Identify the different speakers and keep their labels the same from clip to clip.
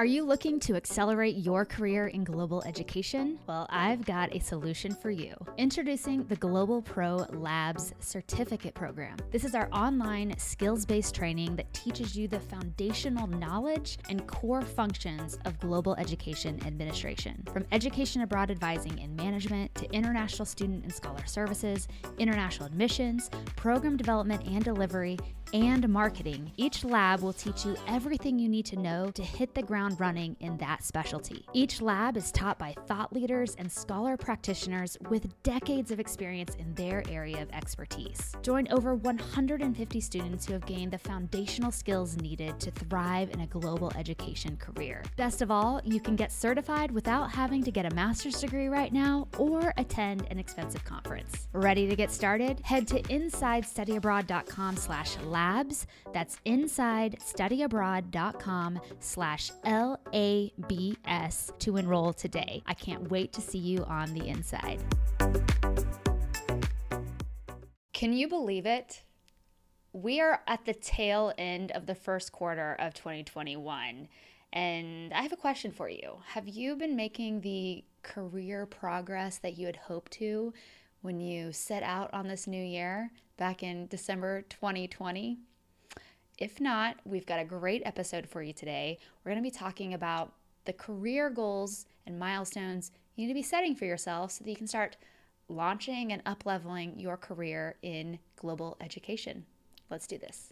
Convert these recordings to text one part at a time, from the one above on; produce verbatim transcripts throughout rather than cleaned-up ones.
Speaker 1: Are you looking to accelerate your career in global education? Well, I've got a solution for you. Introducing the Global Pro Labs Certificate Program. This is our online skills-based training that teaches you the foundational knowledge and core functions of global education administration. From education abroad advising and management to international student and scholar services, international admissions, program development and delivery, and marketing, each lab will teach you everything you need to know to hit the ground running in that specialty. Each lab is taught by thought leaders and scholar practitioners with decades of experience in their area of expertise. Join over one hundred fifty students who have gained the foundational skills needed to thrive in a global education career. Best of all, you can get certified without having to get a master's degree right now or attend an expensive conference. Ready to get started? Head to insidestudyabroad.com slash labs. That's insidestudyabroad.com slash L A B S to enroll today. I can't wait to see you on the inside. Can you believe it? We are at the tail end of the first quarter of twenty twenty-one, and I have a question for you. Have you been making the career progress that you had hoped to when you set out on this new year back in December twenty twenty? If not, we've got a great episode for you today. We're going to be talking about the career goals and milestones you need to be setting for yourself so that you can start launching and up-leveling your career in global education. Let's do this.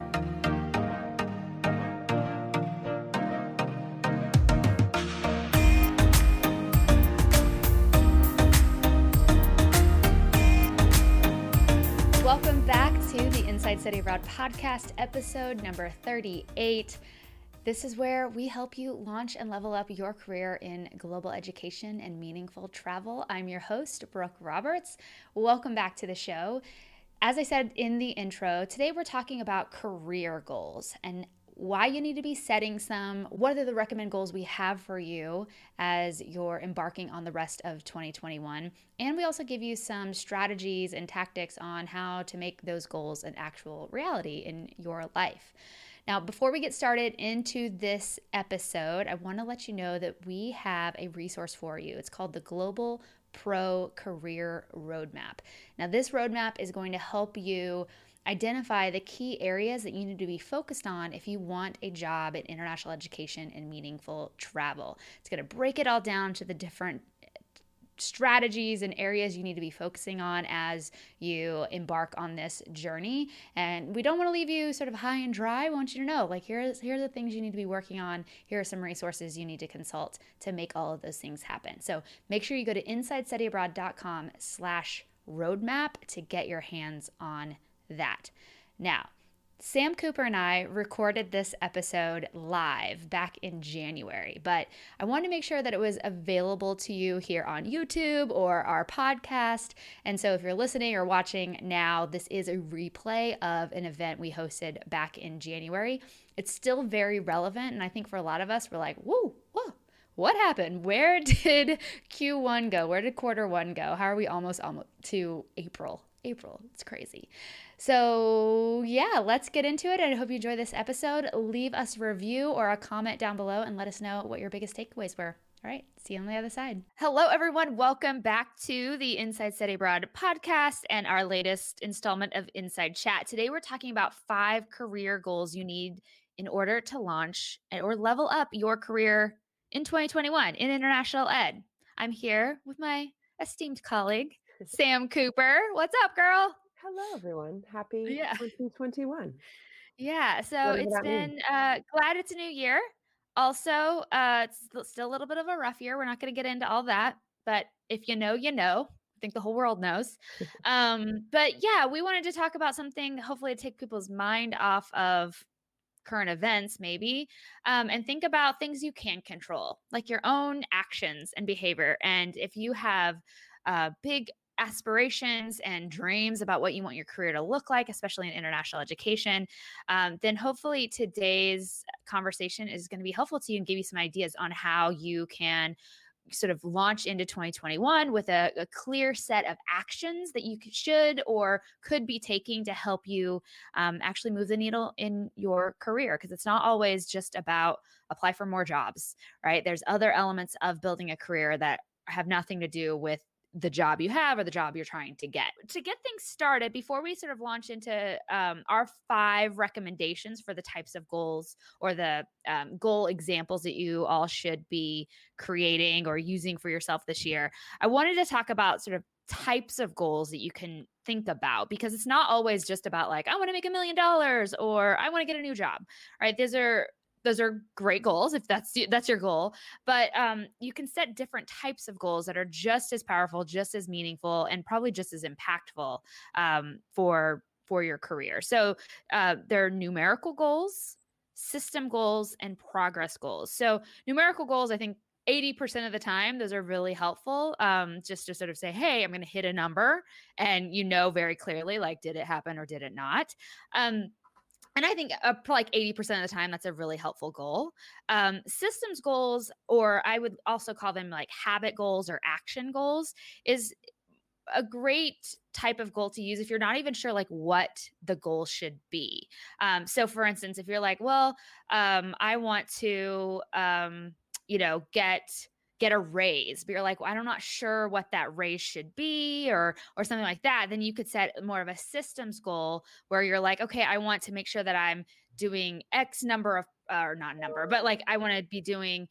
Speaker 1: Welcome back to the Inside Study Abroad podcast, episode number thirty-eight. This is where we help you launch and level up your career in global education and meaningful travel. I'm your host, Brooke Roberts. Welcome back to the show. As I said in the intro, today we're talking about career goals and why you need to be setting some. What are the recommended goals we have for you as you're embarking on the rest of twenty twenty-one? And we also give you some strategies and tactics on how to make those goals an actual reality in your life. Now, before we get started into this episode, I want to let you know that we have a resource for you. It's called the Global Pro Career Roadmap. Now, this roadmap is going to help you identify the key areas that you need to be focused on if you want a job in international education and meaningful travel. It's going to break it all down to the different strategies and areas you need to be focusing on as you embark on this journey. And we don't want to leave you sort of high and dry. We want you to know, like, here's here are the things you need to be working on. Here are some resources you need to consult to make all of those things happen. So make sure you go to insidestudyabroad.com slash roadmap to get your hands on that. Now, Sam Cooper and I recorded this episode live back in January, but I wanted to make sure that it was available to you here on YouTube or our podcast. And so if you're listening or watching now, this is a replay of an event we hosted back in January. It's still very relevant. And I think for a lot of us, we're like, whoa, whoa. What happened? Where did Q one go? Where did quarter one go? How are we almost almost to April? April. It's crazy. So yeah, let's get into it. I hope you enjoy this episode. Leave us a review or a comment down below and let us know what your biggest takeaways were. All right, see you on the other side. Hello, everyone. Welcome back to the Inside Study Abroad podcast and our latest installment of Inside Chat. Today, we're talking about five career goals you need in order to launch or level up your career in twenty twenty-one in international ed. I'm here with my esteemed colleague, Sam Cooper. What's up, girl?
Speaker 2: Hello, everyone. Happy
Speaker 1: Yeah.
Speaker 2: twenty twenty-one.
Speaker 1: Yeah. So it's been uh, glad it's a new year. Also, uh, it's still a little bit of a rough year. We're not going to get into all that, but if you know, you know. I think the whole world knows. Um, but yeah, we wanted to talk about something, hopefully to take people's mind off of current events, maybe, um, and think about things you can control, like your own actions and behavior. And if you have uh, big aspirations and dreams about what you want your career to look like, especially in international education, um, then hopefully today's conversation is going to be helpful to you and give you some ideas on how you can sort of launch into twenty twenty-one with a, a clear set of actions that you c- should or could be taking to help you um, actually move the needle in your career. Because it's not always just about apply for more jobs, right? There's other elements of building a career that have nothing to do with the job you have or the job you're trying to get. To get things started, before we sort of launch into um, our five recommendations for the types of goals or the um, goal examples that you all should be creating or using for yourself this year, I wanted to talk about sort of types of goals that you can think about, because it's not always just about like, I want to make a million dollars or I want to get a new job, right? These are those are great goals if that's that's your goal, but um, you can set different types of goals that are just as powerful, just as meaningful, and probably just as impactful um, for for your career. So uh, there are numerical goals, system goals, and progress goals. So numerical goals, I think eighty percent of the time, those are really helpful, um, just to sort of say, hey, I'm going to hit a number, and you know very clearly, like, did it happen or did it not? Um, and I think uh, like eighty percent of the time, that's a really helpful goal. Um, systems goals, or I would also call them like habit goals or action goals, is a great type of goal to use if you're not even sure like what the goal should be. Um, so for instance, if you're like, well, um, I want to, um, you know, get get a raise, but you're like, well, I'm not sure what that raise should be, or or something like that, then you could set more of a systems goal where you're like, okay, I want to make sure that I'm doing X number of, or not number, but like I want to be doing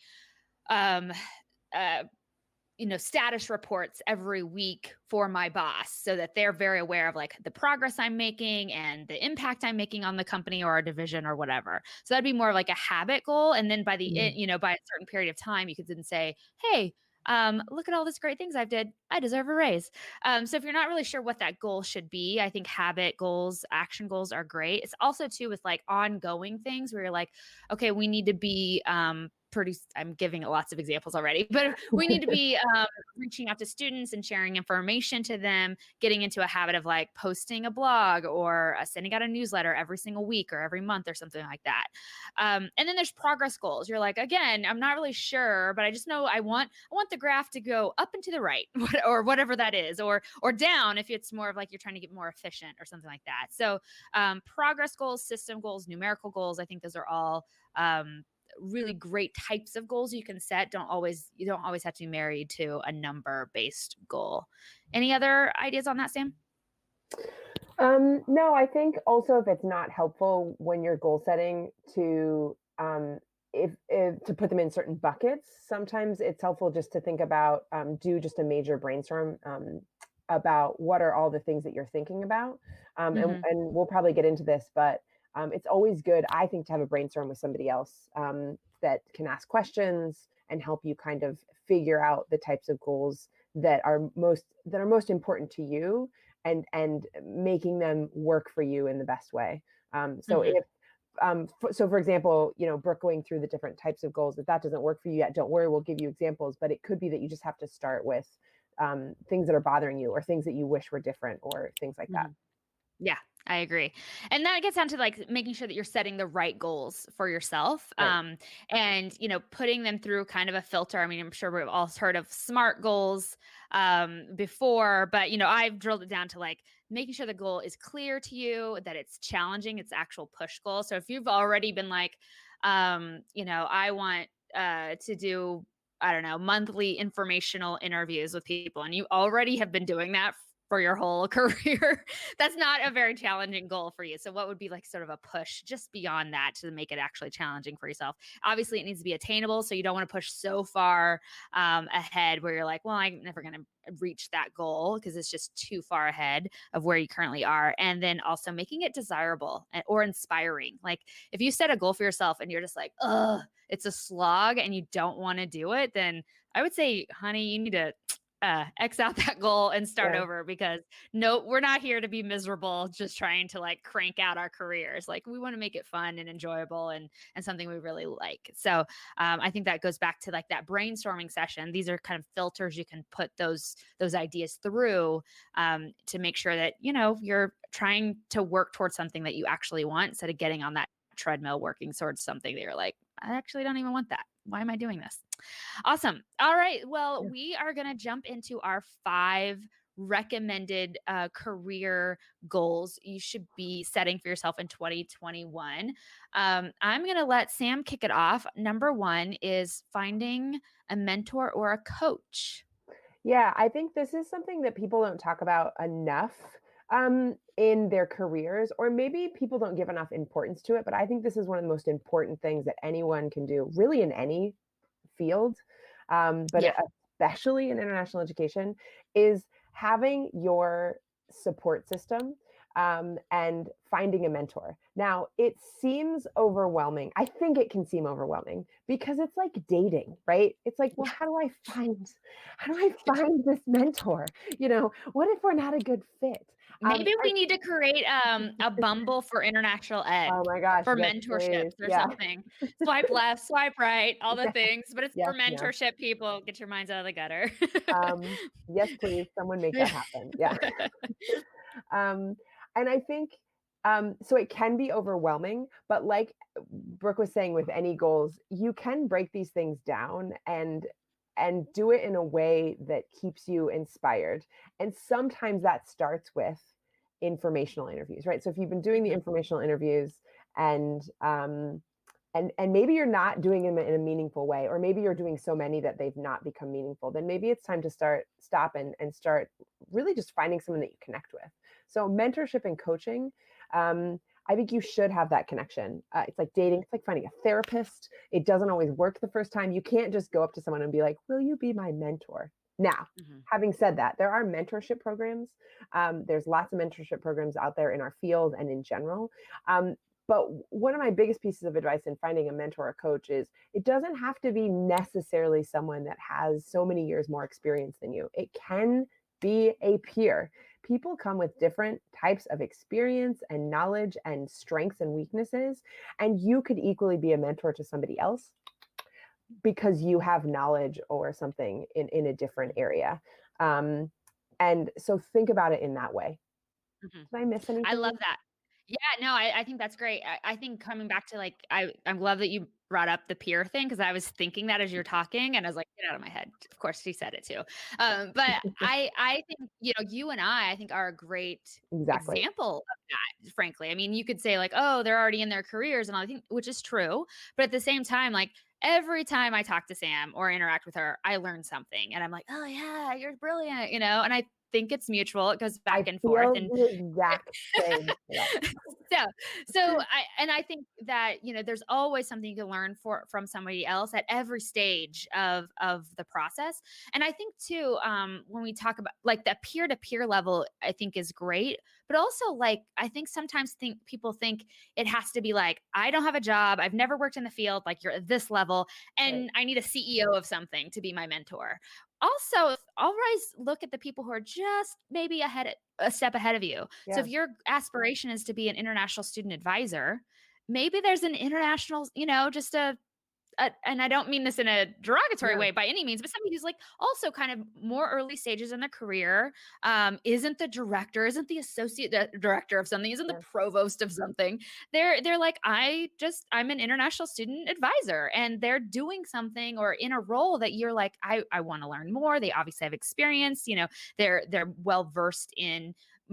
Speaker 1: um uh you know, status reports every week for my boss so that they're very aware of like the progress I'm making and the impact I'm making on the company or our division or whatever. So that'd be more of like a habit goal. And then by the,
Speaker 2: Mm.
Speaker 1: you know, by a certain period of time, you could then say, hey, um, look at all this great things I've did. I deserve a raise. Um, so if you're not really sure what that goal should be, I think habit goals, action goals are great. It's also too with like ongoing things where you're like, okay, we need to be, um, pretty, I'm giving lots of examples already, but we need to be um, reaching out to students and sharing information to them, getting into a habit of like posting a blog or uh, sending out a newsletter every single week or every month or something like that. Um, and then there's progress goals. You're like, again, I'm not really sure, but I just know I want, I want the graph to go up and to the right or whatever that is, or, or down if it's more of like you're trying to get more efficient or something like that. So um, progress goals, system goals, numerical goals, I think those are all um, really great types of goals you can set. Don't always, you don't always have to be married to a number based goal. Any other ideas on that, Sam?
Speaker 2: Um, no, I think also if it's not helpful when you're goal setting to um, if, if to put them in certain buckets, sometimes it's helpful just to think about um, do just a major brainstorm um, about what are all the things that you're thinking about. Um, and,
Speaker 1: Mm-hmm.
Speaker 2: and we'll probably get into this, but um, it's always good, I think, to have a brainstorm with somebody else um, that can ask questions and help you kind of figure out the types of goals that are most that are most important to you, and and making them work for you in the best way. Um, so
Speaker 1: Mm-hmm.
Speaker 2: if um, f- so, for example, you know, Brooke, going through the different types of goals, if that doesn't work for you yet, don't worry, we'll give you examples. But it could be that you just have to start with um, things that are bothering you, or things that you wish were different, or things like that.
Speaker 1: Mm-hmm. Yeah, I agree. And that gets down to like making sure that you're setting the right goals for yourself.
Speaker 2: Right.
Speaker 1: Um, and, you know, putting them through kind of a filter. I mean, I'm sure we've all heard of SMART goals um, before, but, you know, I've drilled it down to like making sure the goal is clear to you, that it's challenging, it's actual push goal. So if you've already been like, um, you know, I want uh, to do, I don't know, monthly informational interviews with people, and you already have been doing that for your whole career, that's not a very challenging goal for you. So what would be like sort of a push just beyond that to make it actually challenging for yourself? Obviously, it needs to be attainable. So you don't want to push so far um, ahead where you're like, well, I'm never going to reach that goal because it's just too far ahead of where you currently are. And then also making it desirable or inspiring. Like if you set a goal for yourself and you're just like, ugh, it's a slog and you don't want to do it, then I would say, honey, you need to uh, X out that goal and start
Speaker 2: Yeah.
Speaker 1: over, because no, we're not here to be miserable, just trying to like crank out our careers. Like we want to make it fun and enjoyable and, and something we really like. So um, I think that goes back to like that brainstorming session. These are kind of filters you can put those, those ideas through um, to make sure that, you know, you're trying to work towards something that you actually want instead of getting on that treadmill working towards something that you're like, I actually don't even want that. why am I doing this? Awesome. All right. Well, yeah. we are going to jump into our five recommended uh, career goals you should be setting for yourself in twenty twenty-one. Um, I'm going to let Sam kick it off. Number one is finding a mentor or a coach.
Speaker 2: Yeah, I think this is something that people don't talk about enough um, in their careers, or maybe people don't give enough importance to it. But I think this is one of the most important things that anyone can do, really in any field, um, but yeah. especially in international education, is having your support system um, and finding a mentor. Now, it seems overwhelming. I think it can seem overwhelming because it's like dating, right? It's like, well, how do I find, how do I find this mentor? You know, what if we're not a good fit?
Speaker 1: Maybe
Speaker 2: um,
Speaker 1: we I, need to create um, a Bumble for international ed.
Speaker 2: Oh my gosh,
Speaker 1: for
Speaker 2: yes,
Speaker 1: mentorships
Speaker 2: please.
Speaker 1: or
Speaker 2: Yeah.
Speaker 1: something. Swipe left, swipe right, all the
Speaker 2: yeah.
Speaker 1: things, but it's
Speaker 2: yes,
Speaker 1: for mentorship yeah. people. Get your minds out of the gutter.
Speaker 2: um, yes, please. Someone make that happen. Yeah. um, and I think, um, so it can be overwhelming, but like Brooke was saying, with any goals, you can break these things down and and do it in a way that keeps you inspired. And sometimes that starts with informational interviews, right? So if you've been doing the informational interviews and um, and and maybe you're not doing them in a meaningful way, or maybe you're doing so many that they've not become meaningful, then maybe it's time to start, stop and, and start really just finding someone that you connect with. So mentorship and coaching, um, I think you should have that connection. Uh, it's like dating. It's like finding a therapist. It doesn't always work the first time. You can't just go up to someone and be like, will you be my mentor? Now, mm-hmm. having said that, there are mentorship programs. Um, there's lots of mentorship programs out there in our field and in general. Um, but one of my biggest pieces of advice in finding a mentor or coach is it doesn't have to be necessarily someone that has so many years more experience than you. It can be a peer. People come with different types of experience and knowledge and strengths and weaknesses, and you could equally be a mentor to somebody else because you have knowledge or something in, in a different area. Um, and so think about it in that way. Mm-hmm. Did I miss anything?
Speaker 1: I love that. Yeah, no, I, I think that's great. I, I think coming back to like, I, I'm glad that you brought up the peer thing, because I was thinking that as you're talking and I was like, get out of my head. Of course she said it too. Um, but I, I think, you know, you and I, I think are a great exactly. example of that, frankly. I mean, you could say like, oh, they're already in their careers and all, I think, which is true. But at the same time, like every time I talk to Sam or interact with her, I learn something and I'm like, oh yeah, you're brilliant, you know? And I think it's mutual. It goes back
Speaker 2: I
Speaker 1: and forth.
Speaker 2: And the exact same.
Speaker 1: so, so I, and I think that, you know, there's always something you can learn for, from somebody else at every stage of, of the process. And I think too, um, when we talk about like that peer-to-peer level, I think is great, but also like, I think sometimes think people think it has to be like, I don't have a job. I've never worked in the field. Like you're at this level and right. I need a C E O of something to be my mentor. Also, always look at the people who are just maybe ahead, a step ahead of you. Yeah. So if your aspiration is to be an international student advisor, maybe there's an international, you know, just a, a and I don't mean this in a derogatory yeah. way by any means, but somebody who's like also kind of more early stages in their career, um, isn't the director, isn't the associate director of something, isn't yeah. the provost of something. They're they're like, I just I'm an international student advisor, and they're doing something or in a role that you're like, I I want to learn more. They obviously have experience, you know, they're they're well versed in.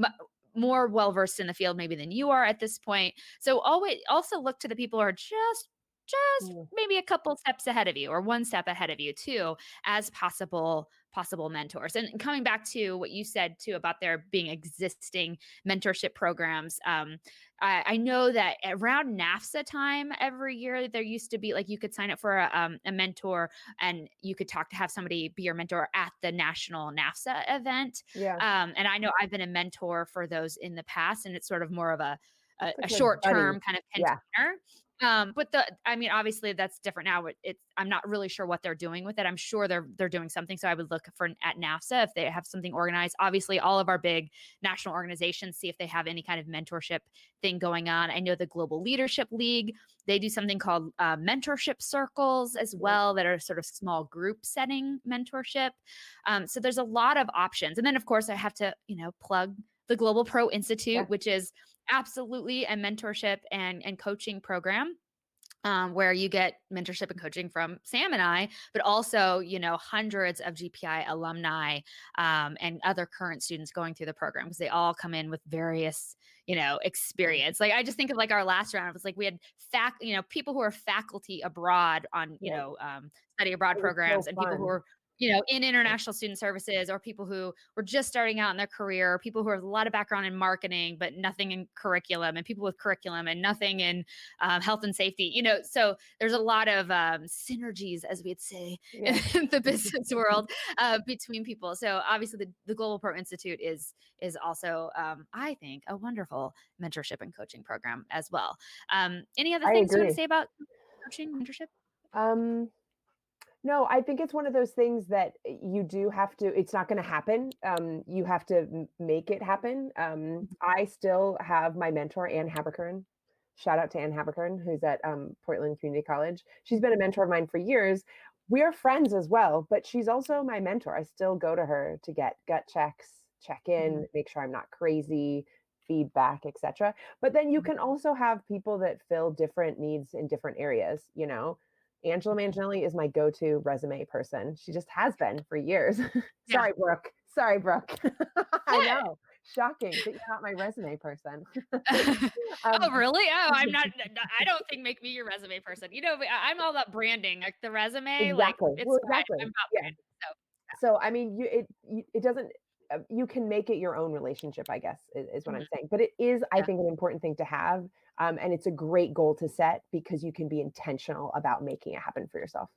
Speaker 1: more well-versed in the field maybe than you are at this point. So always also look to the people who are just just maybe a couple steps ahead of you or one step ahead of you too, as possible, possible mentors. And coming back to what you said too, about there being existing mentorship programs. Um, I, I know that around NAFSA time every year, there used to be like, you could sign up for a, um, a mentor and you could talk to have somebody be your mentor at the national NAFSA event.
Speaker 2: Yeah.
Speaker 1: Um, and I know I've been a mentor for those in the past, and it's sort of more of a, a, a short-term kind of container. Yeah. Um, but the, I mean, obviously that's different now. It's, I'm not really sure what they're doing with it. I'm sure they're, they're doing something. So I would look for at NAFSA if they have something organized. Obviously all of our big national organizations, see if they have any kind of mentorship thing going on. I know the Global Leadership League, they do something called uh, mentorship circles as well, that are sort of small group setting mentorship. Um, so there's a lot of options. And then of course I have to, you know, plug the Global Pro Institute, yeah. which is absolutely a mentorship and, and coaching program. Um, where you get mentorship and coaching from Sam and I, but also, you know, hundreds of G P I alumni um, and other current students going through the program, because they all come in with various, you know, experience. Like I just think of like our last round, it was like we had fac, you know, people who are faculty abroad on, you
Speaker 2: Yeah.
Speaker 1: know, um, study abroad
Speaker 2: It was
Speaker 1: programs,
Speaker 2: so
Speaker 1: and people who
Speaker 2: fun.
Speaker 1: are, you know, in international student services, or people who were just starting out in their career, or people who have a lot of background in marketing, but nothing in curriculum, and people with curriculum and nothing in um, health and safety, you know, so there's a lot of um, synergies, as we'd say,
Speaker 2: Yeah.
Speaker 1: in the business world uh, between people. So obviously the, the Global Pro Institute is, is also, um, I think, a wonderful mentorship and coaching program as well. Um, any other
Speaker 2: I
Speaker 1: things you want to
Speaker 2: agree.
Speaker 1: say about coaching, mentorship?
Speaker 2: Um, no, I think it's one of those things that you do have to, it's not going to happen. Um, you have to m- make it happen. Um, I still have my mentor, Ann Haberkern. Shout out to Ann Haberkern, who's at um, Portland Community College. She's been a mentor of mine for years. We are friends as well, but she's also my mentor. I still go to her to get gut checks, check in,
Speaker 1: Mhm.
Speaker 2: make sure I'm not crazy, feedback, et cetera. But then you
Speaker 1: Mhm.
Speaker 2: can also have people that fill different needs in different areas, you know. Angela Manginelli is my go-to resume person. She just has been for years.
Speaker 1: Yeah.
Speaker 2: Sorry, Brooke. Sorry, Brooke. I
Speaker 1: What?
Speaker 2: know. Shocking that you're not my resume person.
Speaker 1: Oh,
Speaker 2: um,
Speaker 1: really? Oh, I'm not, n- I don't think make me your resume person. You know, I- I'm all about branding. Like the resume, like
Speaker 2: exactly.
Speaker 1: it's
Speaker 2: Well,
Speaker 1: fine.
Speaker 2: exactly.
Speaker 1: I'm about
Speaker 2: Yeah.
Speaker 1: branding. So
Speaker 2: So, I mean, you it you, it doesn't. uh, You can make it your own relationship, I guess, is, is what
Speaker 1: mhm,
Speaker 2: I'm saying. But it is, I
Speaker 1: yeah.
Speaker 2: think, an important thing to have, um, and it's a great goal to set because you can be intentional about making it happen for yourself.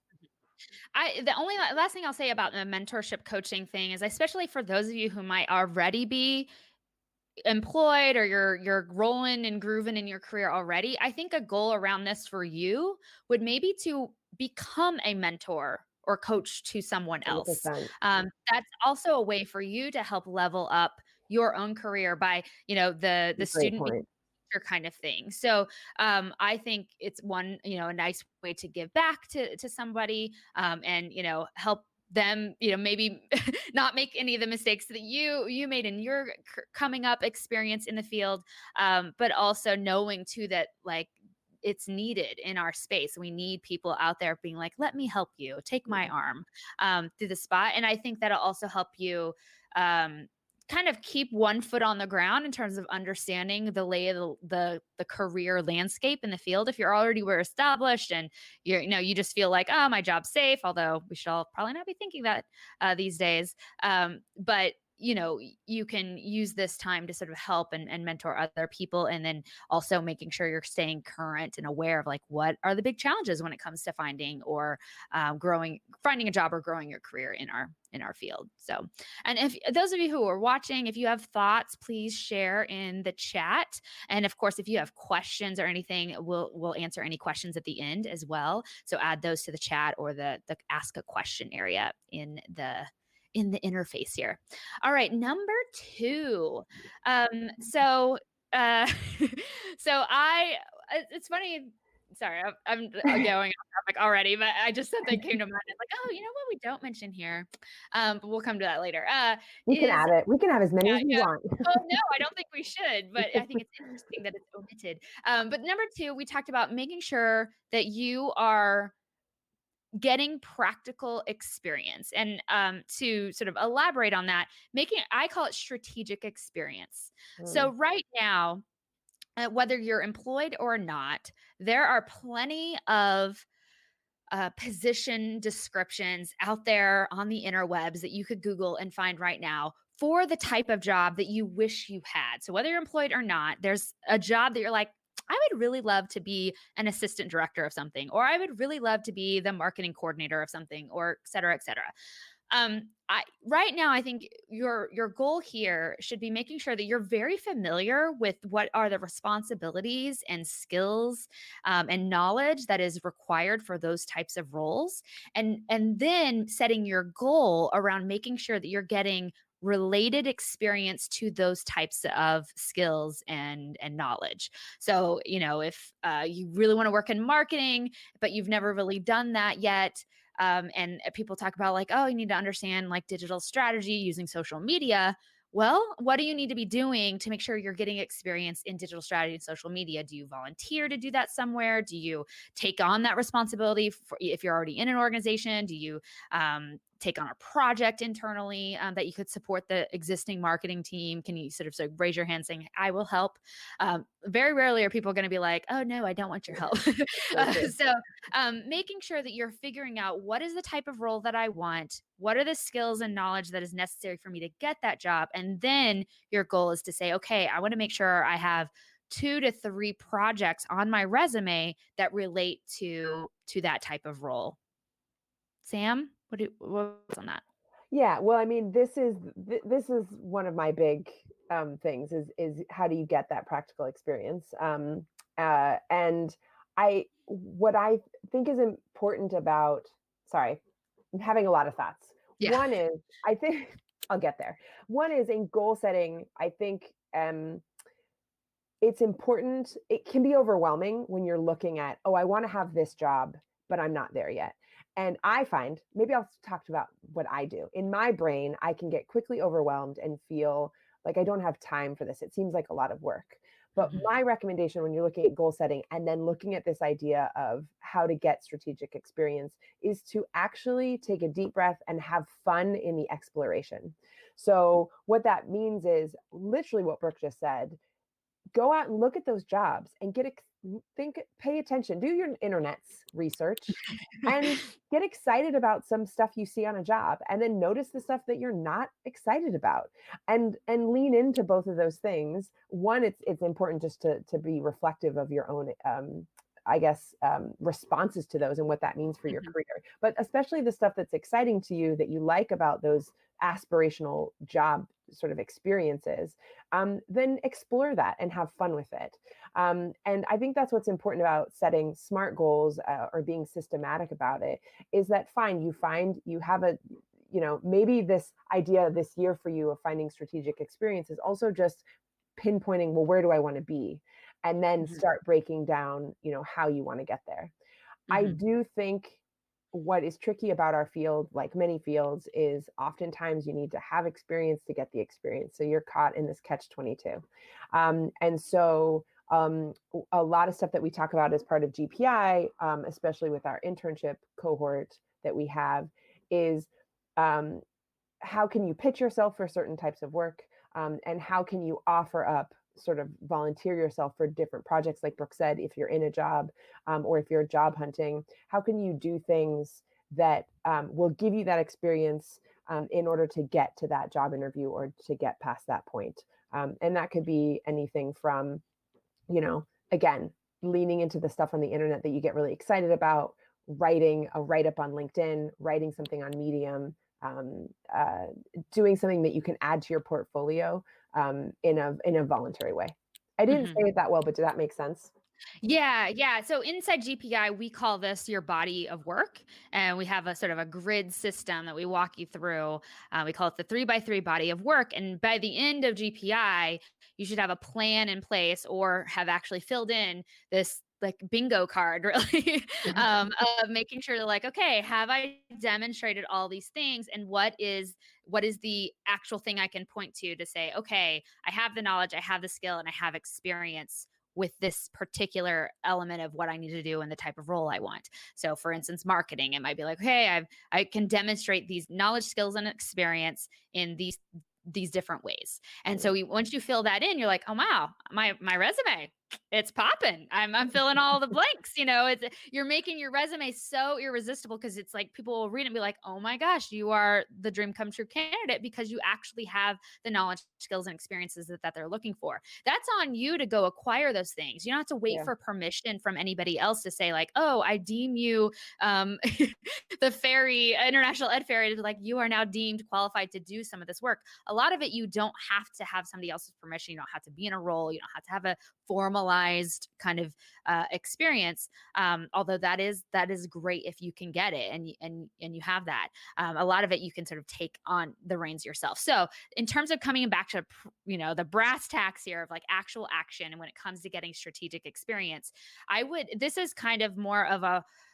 Speaker 1: I the only la- last thing I'll say about the mentorship coaching thing is, especially for those of you who might already be employed, or you're you're rolling and grooving in your career already, I think a goal around this for you would maybe to become a mentor or coach to someone else.
Speaker 2: one hundred percent.
Speaker 1: Um, that's also a way for you to help level up your own career by, you know, the the
Speaker 2: Great
Speaker 1: student
Speaker 2: point.
Speaker 1: teacher kind of thing. So um, I think it's one, you know, a nice way to give back to to somebody, um, and you know, help them, you know, maybe not make any of the mistakes that you you made in your c- coming up experience in the field, um, but also knowing too that like it's needed in our space. We need people out there being like, let me help you, take my arm um, through the spot. And I think that'll also help you um, kind of keep one foot on the ground in terms of understanding the lay of the, the the career landscape in the field. If you're already were established and you're, you know, you just feel like, oh, my job's safe, although we should all probably not be thinking that uh, these days. Um, but you know, you can use this time to sort of help and, and mentor other people, and then also making sure you're staying current and aware of like what are the big challenges when it comes to finding or um, growing, finding a job or growing your career in our in our field. So, and if those of you who are watching, if you have thoughts, please share in the chat. And of course, if you have questions or anything, we'll we'll answer any questions at the end as well. So add those to the chat or the the ask a question area in the in the interface here. All right, number two. Um, so uh so I it's funny, sorry, I'm, I'm going off topic already, but I just something came to mind. It's like, oh, you know what we don't mention here, um, but we'll come to that later. Uh,
Speaker 2: We can
Speaker 1: is
Speaker 2: add it. We can have as many
Speaker 1: yeah,
Speaker 2: as we
Speaker 1: yeah.
Speaker 2: want.
Speaker 1: Oh no, I don't think we should, but I think it's interesting that it's omitted. Um, but number two, we talked about making sure that you are getting practical experience, and um, to sort of elaborate on that, making, I call it strategic experience. So
Speaker 2: Mm,
Speaker 1: right now, uh, whether you're employed or not, there are plenty of uh, position descriptions out there on the interwebs that you could Google and find right now for the type of job that you wish you had. So whether you're employed or not, there's a job that you're like, I would really love to be an assistant director of something, or I would really love to be the marketing coordinator of something, or et cetera, et cetera. Um, I right now, I think your your goal here should be making sure that you're very familiar with what are the responsibilities and skills um, and knowledge that is required for those types of roles, and and then setting your goal around making sure that you're getting related experience to those types of skills and and knowledge. So you know, if uh, you really want to work in marketing but you've never really done that yet, um, and people talk about like, oh, you need to understand like digital strategy using social media. well, what do you need to be doing to make sure you're getting experience in digital strategy and social media? Do you volunteer to do that somewhere? Do you take on that responsibility for, if you're already in an organization? Do you um, take on a project internally um, that you could support the existing marketing team? Can you sort of, sort of raise your hand saying, I will help? Um, very rarely are people going to be like, oh, no, I don't want your help. uh, so um, making sure that you're figuring out what is the type of role that I want, what are the skills and knowledge that is necessary for me to get that job? And then your goal is to say, okay, I want to make sure I have two to three projects on my resume that relate to, to that type of role. Sam, what do what's on that?
Speaker 2: Yeah, well, I mean, this is th- this is one of my big um, things is is how do you get that practical experience? Um, uh, and I what I think is important about, sorry, I'm having a lot of thoughts.
Speaker 1: Yeah.
Speaker 2: One is, I think I'll get there. One is in goal setting, I think um, it's important. It can be overwhelming when you're looking at, oh, I want to have this job, but I'm not there yet. And I find, maybe I'll talk about what I do. In my brain, I can get quickly overwhelmed and feel like I don't have time for this. It seems like a lot of work. But mm-hmm. my recommendation when you're looking at goal setting and then looking at this idea of how to get strategic experience is to actually take a deep breath and have fun in the exploration. So what that means is literally what Brooke just said. Go out and look at those jobs and get think pay attention, do your internet's research and get excited about some stuff you see on a job, and then notice the stuff that you're not excited about, and and lean into both of those things. One, it's it's important just to to be reflective of your own um I guess um, responses to those and what that means for your mm-hmm. career, but especially the stuff that's exciting to you that you like about those aspirational job sort of experiences, um, then explore that and have fun with it. Um, and I think that's what's important about setting SMART goals uh, or being systematic about it, is that fine, you find you have a, you know, maybe this idea this year for you of finding strategic experience is also just pinpointing, well, where do I want to be? And then mm-hmm. start breaking down, you know, how you want to get there. Mm-hmm. I do think what is tricky about our field, like many fields, is oftentimes you need to have experience to get the experience. So you're caught in this catch twenty-two. Um, and so um, a lot of stuff that we talk about as part of G P I, um, especially with our internship cohort that we have, is um, how can you pitch yourself for certain types of work, um, and how can you offer up, sort of volunteer yourself for different projects, like Brooke said, if you're in a job um, or if you're job hunting, how can you do things that um, will give you that experience um, in order to get to that job interview or to get past that point. Um, and that could be anything from, you know, again, leaning into the stuff on the internet that you get really excited about, writing a write-up on LinkedIn, writing something on Medium, um, uh, doing something that you can add to your portfolio um, in a in a voluntary way. I didn't mm-hmm. say it that well, but did that make sense?
Speaker 1: Yeah, yeah. So inside G P I, we call this your body of work, and we have a sort of a grid system that we walk you through. Uh, we call it the three by three body of work. And by the end of G P I, you should have a plan in place or have actually filled in this like bingo card, really, um, of making sure that like, okay, have I demonstrated all these things, and what is what is the actual thing I can point to to say, okay, I have the knowledge, I have the skill, and I have experience with this particular element of what I need to do and the type of role I want. So for instance, marketing, it might be like, hey, I've, I can demonstrate these knowledge, skills, and experience in these these different ways. And so we, once you fill that in, you're like, oh, wow, my, my resume, it's popping. I'm, I'm filling all the blanks, you know, it's, you're making your resume so irresistible, because it's like, people will read it and be like, oh my gosh, you are the dream come true candidate, because you actually have the knowledge, skills, and experiences that, that they're looking for. That's on you to go acquire those things. You don't have to wait yeah. for permission from anybody else to say like, oh, I deem you, um, the ferry, International Ed Ferry, to like, you are now deemed qualified to do some of this work. A lot of it, you don't have to have somebody else's permission. You don't have to be in a role. You don't have to have a formalized kind of uh, experience. Um, although that is that is great if you can get it and and and you have that. Um, a lot of it you can sort of take on the reins yourself. So in terms of coming back to, you know, the brass tacks here of like actual action, and when it comes to getting strategic experience, I would. This is kind of more of a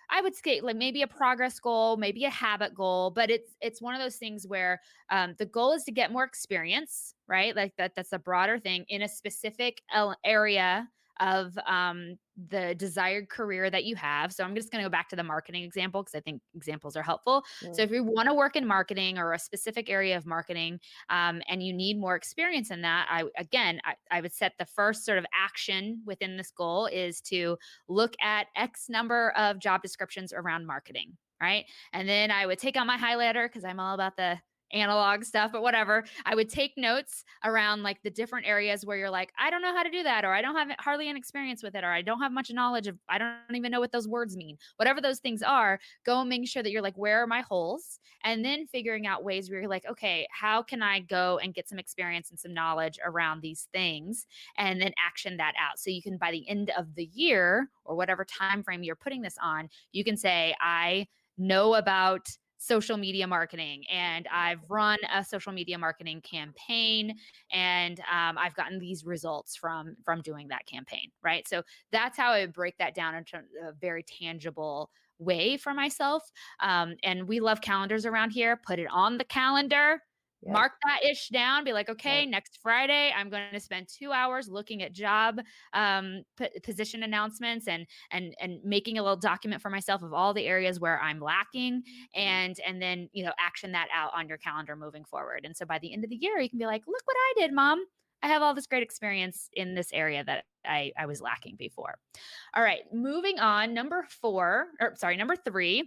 Speaker 1: I would say like maybe a progress goal, maybe a habit goal, but it's it's one of those things where um, the goal is to get more experience, right? Like that that's a broader thing in a specific el- area of um, the desired career that you have. So I'm just going to go back to the marketing example because I think examples are helpful. So
Speaker 2: Mm.
Speaker 1: if you want to work in marketing or a specific area of marketing, um, and you need more experience in that, I again I, I would set the first sort of action within this goal is to look at X number of job descriptions around marketing, right? And then I would take out my highlighter because I'm all about the analog stuff, but whatever. I would take notes around like the different areas where you're like, I don't know how to do that, or I don't have hardly any experience with it, or I don't have much knowledge of, I don't even know what those words mean. Whatever those things are, go and make sure that you're like, where are my holes? And then figuring out ways where you're like, okay, how can I go and get some experience and some knowledge around these things and then action that out. So you can, by the end of the year or whatever time frame you're putting this on, you can say, I know about social media marketing and I've run a social media marketing campaign and um, I've gotten these results from from doing that campaign, right? So that's how I would break that down into a very tangible way for myself. Um, and we love calendars around here. Put it on the calendar.
Speaker 2: Yep.
Speaker 1: Mark that ish down. Be like, okay,
Speaker 2: Yep.
Speaker 1: next Friday, I'm going to spend two hours looking at job um, p- position announcements and and and making a little document for myself of all the areas where I'm lacking, and and then you know action that out on your calendar moving forward. And so by the end of the year, you can be like, look what I did, Mom. I have all this great experience in this area that I, I was lacking before. All right, moving on. Number four, or sorry, number three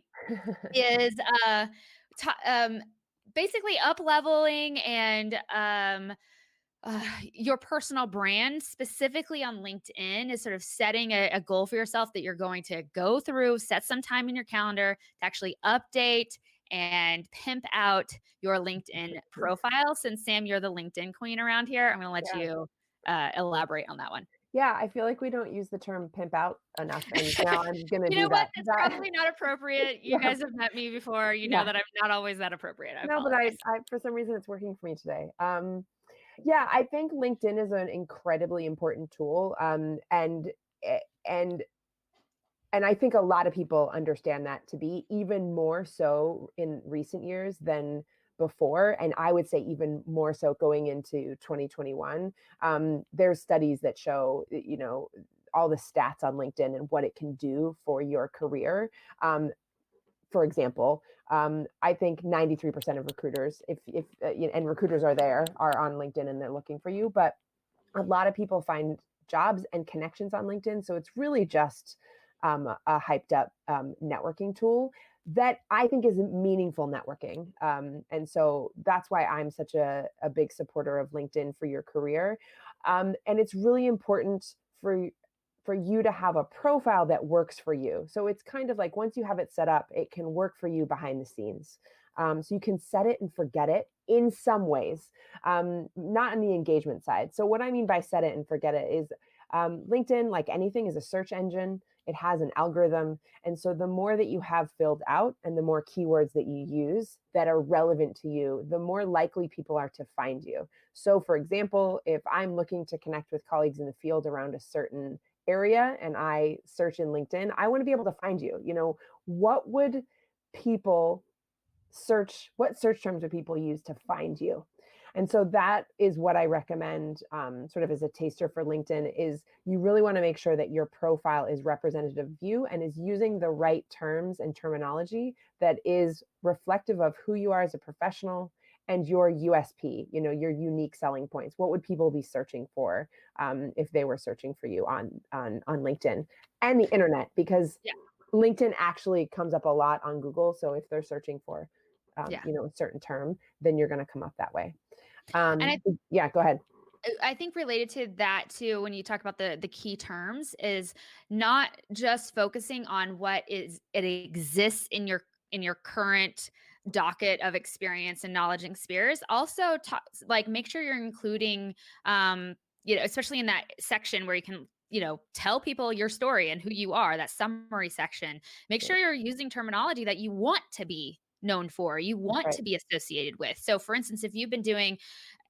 Speaker 1: is uh, t- um, basically up leveling and um, uh, your personal brand, specifically on LinkedIn, is sort of setting a, a goal for yourself that you're going to go through, set some time in your calendar to actually update and pimp out your LinkedIn profile. Since Sam, you're the LinkedIn queen around here, I'm going to let
Speaker 2: Yeah.
Speaker 1: you uh, elaborate on that one.
Speaker 2: Yeah, I feel like we don't use the term pimp out enough, and now I'm gonna
Speaker 1: You
Speaker 2: do
Speaker 1: know
Speaker 2: that.
Speaker 1: what? It's
Speaker 2: That
Speaker 1: probably not appropriate. You
Speaker 2: yeah,
Speaker 1: guys have met me before. You know
Speaker 2: yeah.
Speaker 1: that I'm not always that appropriate. I
Speaker 2: No, but I,
Speaker 1: apologize.
Speaker 2: I for some reason it's working for me today. Um, yeah, I think LinkedIn is an incredibly important tool, um, and eh, and and I think a lot of people understand that to be even more so in recent years than before. And I would say even more so going into twenty twenty-one. Um, there's studies that show, you know, all the stats on LinkedIn and what it can do for your career. Um, for example, um, I think ninety-three percent of recruiters, if, if uh, and recruiters are there, are on LinkedIn and they're looking for you. But a lot of people find jobs and connections on LinkedIn. So it's really just um, a hyped up um, networking tool that I think is meaningful networking. Um, and so that's why I'm such a, a big supporter of LinkedIn for your career. Um, and it's really important for for you to have a profile that works for you. So it's kind of like once you have it set up, it can work for you behind the scenes. Um, so you can set it and forget it in some ways, um, not on the engagement side. So what I mean by set it and forget it is um, LinkedIn, like anything, is a search engine. It has an algorithm. And so the more that you have filled out and the more keywords that you use that are relevant to you, the more likely people are to find you. So for example, if I'm looking to connect with colleagues in the field around a certain area and I search in LinkedIn, I want to be able to find you. You know, what would people search, what search terms would people use to find you? And so that is what I recommend, um, sort of as a taster for LinkedIn, is you really want to make sure that your profile is representative of you and is using the right terms and terminology that is reflective of who you are as a professional and your U S P, you know, your unique selling points. What would people be searching for um, if they were searching for you on, on, on LinkedIn and the internet? Because
Speaker 1: Yeah.
Speaker 2: LinkedIn actually comes up a lot on Google. So if they're searching for, um,
Speaker 1: Yeah.
Speaker 2: you know, a certain term, then you're going to come up that way. Um,
Speaker 1: And I
Speaker 2: yeah, go ahead.
Speaker 1: I think related to that too, when you talk about the the key terms, is not just focusing on what is it exists in your in your current docket of experience and knowledge and experience. Also, ta- like make sure you're including, um, you know, especially in that section where you can you know tell people your story and who you are. That summary section. Make sure you're using terminology that you want to be known for, you want
Speaker 2: Right.
Speaker 1: to be associated with. So, for instance, if you've been doing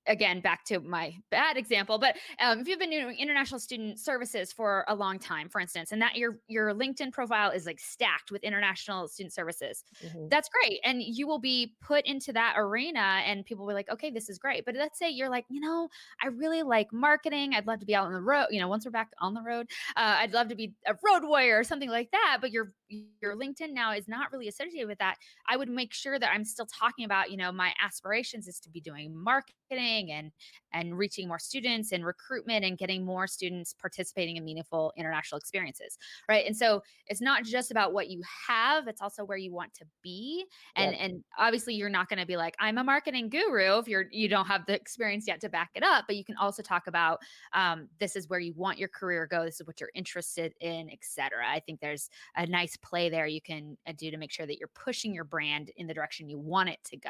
Speaker 1: again, back to my bad example, but um, if you've been doing international student services for a long time, for instance, and that your your LinkedIn profile is like stacked with international student services,
Speaker 2: Mhm.
Speaker 1: that's great. And you will be put into that arena and people will be like, okay, this is great. But let's say you're like, you know, I really like marketing. I'd love to be out on the road. You know, once we're back on the road, uh, I'd love to be a road warrior or something like that. But your your LinkedIn now is not really associated with that. I would make sure that I'm still talking about, you know, my aspirations is to be doing marketing and and reaching more students and recruitment and getting more students participating in meaningful international experiences, right? And so it's not just about what you have, it's also where you want to be. And
Speaker 2: Yep.
Speaker 1: and obviously you're not going to be like, I'm a marketing guru if you're you don't have the experience yet to back it up, but you can also talk about um, this is where you want your career to go, this is what you're interested in, et cetera. I think there's a nice play there you can uh, do to make sure that you're pushing your brand in the direction you want it to go.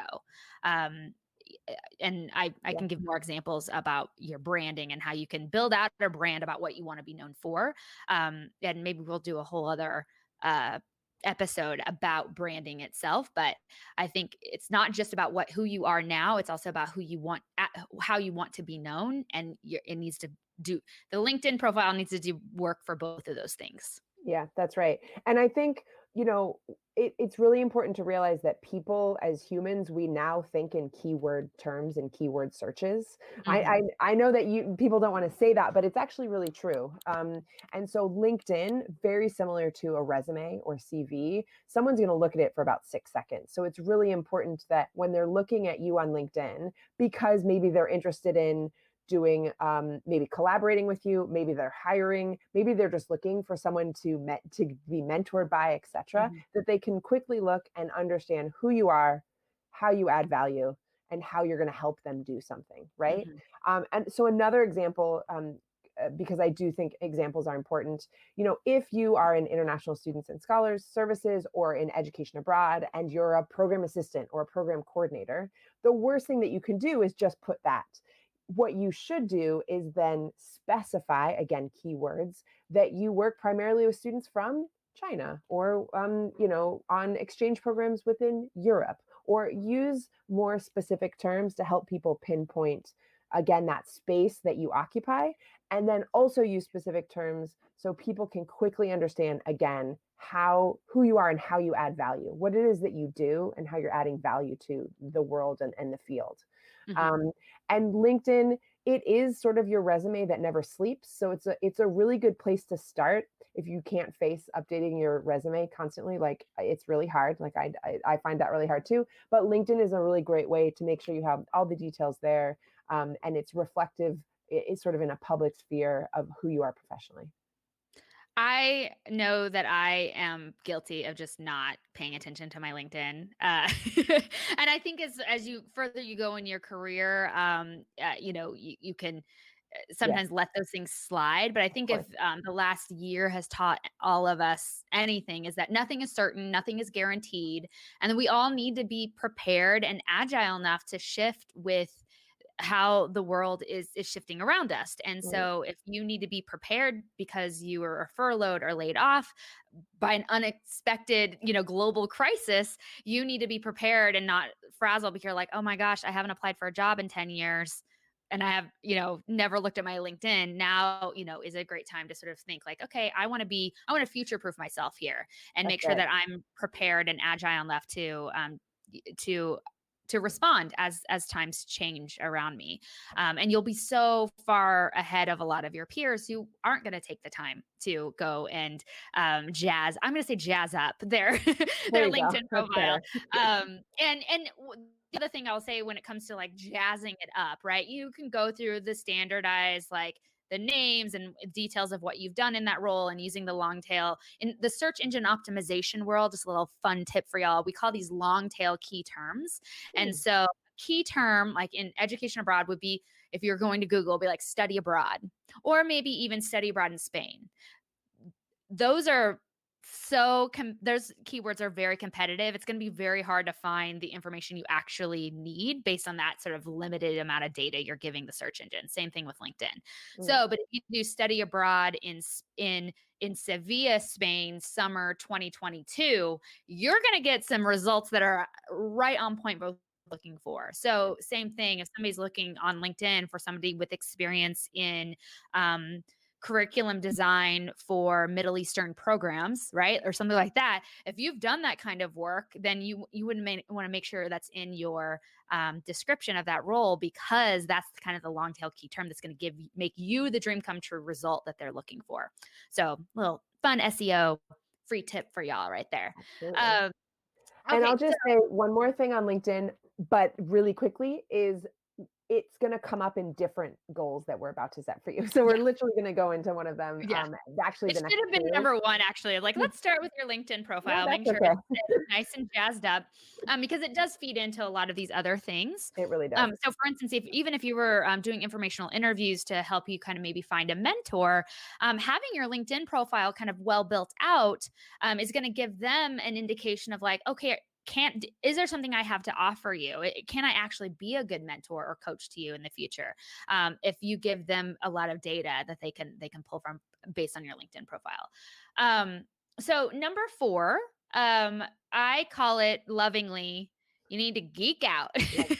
Speaker 1: Um, and I, I
Speaker 2: Yeah.
Speaker 1: can give more examples about your branding and how you can build out a brand about what you want to be known for. Um, and maybe we'll do a whole other uh, episode about branding itself. But I think it's not just about what who you are now. It's also about who you want, how you want to be known, and it needs to do the LinkedIn profile needs to do work for both of those things.
Speaker 2: Yeah, that's right. And I think, you know, it, it's really important to realize that people as humans, we now think in keyword terms and keyword searches. I,
Speaker 1: Mm-hmm.
Speaker 2: I I know that you people don't want to say that, but it's actually really true. Um, and so LinkedIn, very similar to a resume or C V, someone's going to look at it for about six seconds. So it's really important that when they're looking at you on LinkedIn, because maybe they're interested in doing um, maybe collaborating with you, maybe they're hiring, maybe they're just looking for someone to met, to be mentored by, et cetera,
Speaker 1: Mm-hmm.
Speaker 2: that they can quickly look and understand who you are, how you add value, and how you're going to help them do something, right?
Speaker 1: Mm-hmm.
Speaker 2: Um, and so another example, um, uh, because I do think examples are important, you know, if you are in international students and scholars services or in education abroad and you're a program assistant or a program coordinator, the worst thing that you can do is just put that. What you should do is then specify, again, keywords, that you work primarily with students from China or, um, you know, on exchange programs within Europe, or use more specific terms to help people pinpoint, again, that space that you occupy. And then also use specific terms so people can quickly understand, again, how who you are and how you add value, what it is that you do and how you're adding value to the world and, and the field.
Speaker 1: Mm-hmm.
Speaker 2: Um, and LinkedIn, it is sort of your resume that never sleeps. So it's a it's a really good place to start if you can't face updating your resume constantly. Like it's really hard. Like I, I I find that really hard too. But LinkedIn is a really great way to make sure you have all the details there, um, and it's reflective. It's sort of in a public sphere of who you are professionally.
Speaker 1: I know that I am guilty of just not paying attention to my LinkedIn. Uh, and I think as as you further you go in your career, um, uh, you know, you, you can
Speaker 2: Yes,
Speaker 1: sometimes let those things slide. But I
Speaker 2: of
Speaker 1: think if
Speaker 2: course.
Speaker 1: um, the last year has taught all of us anything, is that nothing is certain, nothing is guaranteed. And we all need to be prepared and agile enough to shift with how the world is is shifting around us. And
Speaker 2: Right.
Speaker 1: so if you need to be prepared because you were furloughed or laid off by an unexpected, you know, global crisis, you need to be prepared and not frazzled because you're like, oh my gosh, I haven't applied for a job in ten years. And I have, you know, never looked at my LinkedIn. Now, you know, is a great time to sort of think like, okay, I want to be, I want to future proof myself here and
Speaker 2: That's
Speaker 1: make sure
Speaker 2: right.
Speaker 1: that I'm prepared and agile enough to, um, to to respond as as times change around me. Um, and you'll be so far ahead of a lot of your peers who aren't going to take the time to go and um, jazz. I'm going to say jazz up their
Speaker 2: There
Speaker 1: their
Speaker 2: you go.
Speaker 1: LinkedIn
Speaker 2: That's
Speaker 1: profile.
Speaker 2: better.
Speaker 1: Um, and and the other thing I'll say when it comes to like jazzing it up, right? You can go through the standardized like the names and details of what you've done in that role and using the long tail. In the search engine optimization world, just a little fun tip for y'all. We call these long tail key terms. And
Speaker 2: Ooh.
Speaker 1: so key term, like in education abroad would be, if you're going to Google, be like study abroad, or maybe even study abroad in Spain. Those are so com- those keywords are very competitive. It's going to be very hard to find the information you actually need based on that sort of limited amount of data you're giving the search engine. Same thing with LinkedIn.
Speaker 2: Mm.
Speaker 1: So, but if you do study abroad in in in Sevilla, Spain, summer twenty twenty-two, you're going to get some results that are right on point with looking for. So same thing, if somebody's looking on LinkedIn for somebody with experience in um, curriculum design for Middle Eastern programs, right? Or something like that. If you've done that kind of work, then you you would want to make sure that's in your um, description of that role, because that's kind of the long tail key term that's going to give make you the dream come true result that they're looking for. So little fun S E O free tip for y'all right there. Um,
Speaker 2: and
Speaker 1: okay,
Speaker 2: I'll just
Speaker 1: so-
Speaker 2: say one more thing on LinkedIn, but really quickly, is it's going to come up in different goals that we're about to set for you. So we're yeah. literally going to go into one of them.
Speaker 1: Yeah.
Speaker 2: Um, actually,
Speaker 1: it
Speaker 2: the
Speaker 1: should
Speaker 2: next
Speaker 1: have been
Speaker 2: page.
Speaker 1: number one, actually. Like, let's start with your LinkedIn profile,
Speaker 2: No,
Speaker 1: making sure
Speaker 2: okay.
Speaker 1: it's nice and jazzed up, um, because it does feed into a lot of these other things.
Speaker 2: It really does.
Speaker 1: Um, so, for instance, if even if you were um, doing informational interviews to help you kind of maybe find a mentor, um, having your LinkedIn profile kind of well built out um, is going to give them an indication of like, okay, can't is there something I have to offer you? Can I actually be a good mentor or coach to you in the future? Um, if you give them a lot of data that they can they can pull from based on your LinkedIn profile. Um, so number four, um, I call it lovingly, you need to geek out,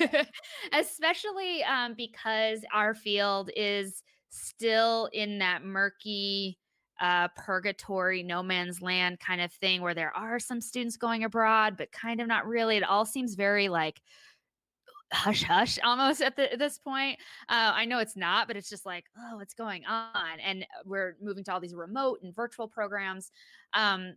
Speaker 1: especially um, because our field is still in that murky uh, purgatory, no man's land kind of thing, where there are some students going abroad, but kind of not really. It all seems very like hush hush almost at, the, at this point. Uh, I know it's not, but it's just like, oh, what's going on? And we're moving to all these remote and virtual programs. Um,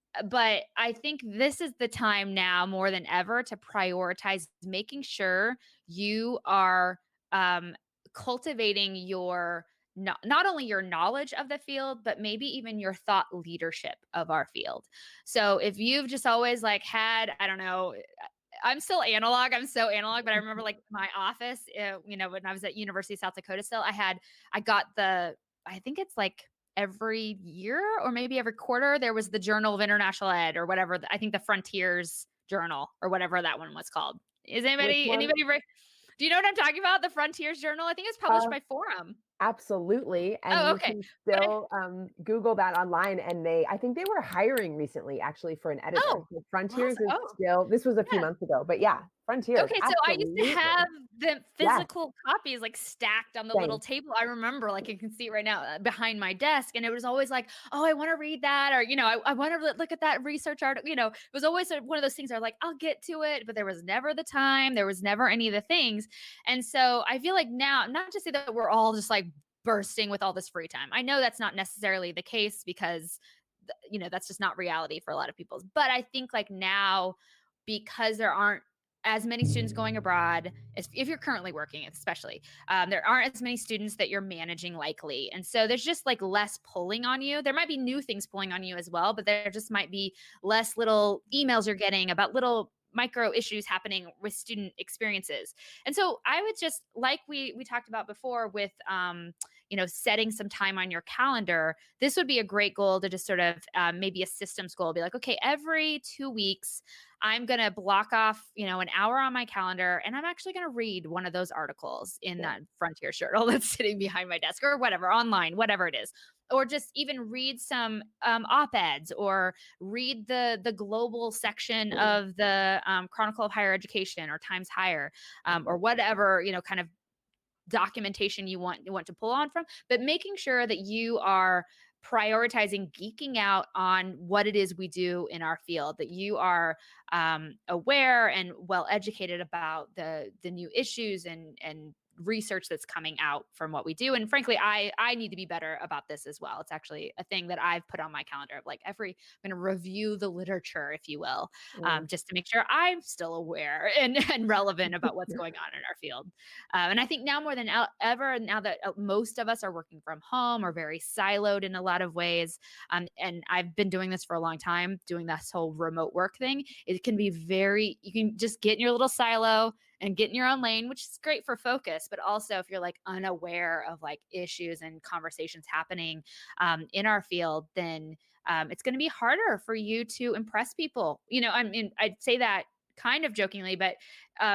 Speaker 1: but I think this is the time now more than ever to prioritize making sure you are um, cultivating your not, not only your knowledge of the field, but maybe even your thought leadership of our field. So if you've just always like had, I don't know, I'm still analog. I'm so analog, but I remember like my office, uh, you know, when I was at University of South Dakota still, I had, I got the, I think it's like every year or maybe every quarter, there was the Journal of International Ed or whatever. I think the Frontiers Journal or whatever that one was called. Is anybody, anybody, do you know what I'm talking about? The Frontiers Journal? I think it's published uh, by Forum.
Speaker 2: Absolutely. And
Speaker 1: oh,
Speaker 2: you
Speaker 1: okay.
Speaker 2: can still um, Google that online. And they, I think they were hiring recently actually for an editor.
Speaker 1: Oh,
Speaker 2: so Frontiers
Speaker 1: awesome.
Speaker 2: is
Speaker 1: oh.
Speaker 2: still, this was a few
Speaker 1: yeah.
Speaker 2: months ago, but yeah, Frontiers.
Speaker 1: Okay, so
Speaker 2: absolutely.
Speaker 1: I used to have the physical
Speaker 2: yeah.
Speaker 1: copies like stacked on the
Speaker 2: Same.
Speaker 1: little table. I remember, like you can see right now uh, behind my desk, and it was always like, oh, I want to read that, or you know, I, I want to look at that research article. You know, it was always one of those things where like I'll get to it, but there was never the time. There was never any of the things, and so I feel like now, not to say that we're all just like bursting with all this free time. I know that's not necessarily the case because, you know, that's just not reality for a lot of people. But I think like now, because there aren't as many students going abroad, as if you're currently working, especially, um, there aren't as many students that you're managing likely. And so there's just like less pulling on you. There might be new things pulling on you as well, but there just might be less little emails you're getting about little micro issues happening with student experiences. And so I would just, like we we talked about before with, um, you know, setting some time on your calendar, this would be a great goal to just sort of um, maybe a systems goal, be like, okay, every two weeks, I'm going to block off, you know, an hour on my calendar, and I'm actually going to read one of those articles in yeah. that Frontier journal that's sitting behind my desk or whatever, online, whatever it is. Or just even read some um, op-eds or read the the global section of the um, Chronicle of Higher Education or Times Higher um, or whatever, you know, kind of documentation you want you want to pull on from, but making sure that you are prioritizing geeking out on what it is we do in our field, that you are um, aware and well educated about the the new issues and and research that's coming out from what we do. And frankly, I I need to be better about this as well. It's actually a thing that I've put on my calendar of like every, I'm going to review the literature, if you will, mm. um, just to make sure I'm still aware and, and relevant about what's going on in our field. Um, and I think now more than ever, now that most of us are working from home or very siloed in a lot of ways, um, and I've been doing this for a long time, doing this whole remote work thing, it can be very, you can just get in your little silo and get in your own lane, which is great for focus. But also if you're like unaware of like issues and conversations happening um, in our field, then um, it's going to be harder for you to impress people. You know, I mean, I'd say that kind of jokingly, but um,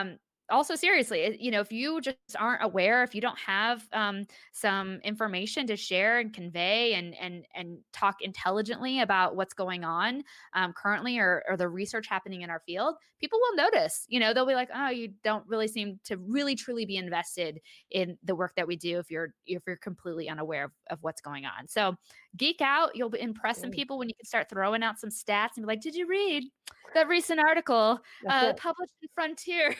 Speaker 1: also seriously, it- you know, if you just aren't aware, if you don't have um, some information to share and convey and and and talk intelligently about what's going on um, currently or or the research happening in our field, people will notice. You know, they'll be like, "Oh, you don't really seem to really truly be invested in the work that we do if you're if you're completely unaware of, of what's going on." So geek out. You'll impress some
Speaker 2: Mm,
Speaker 1: people when you can start throwing out some stats and be like, "Did you read that recent article
Speaker 2: that's
Speaker 1: uh,
Speaker 2: it.
Speaker 1: published in Frontiers?"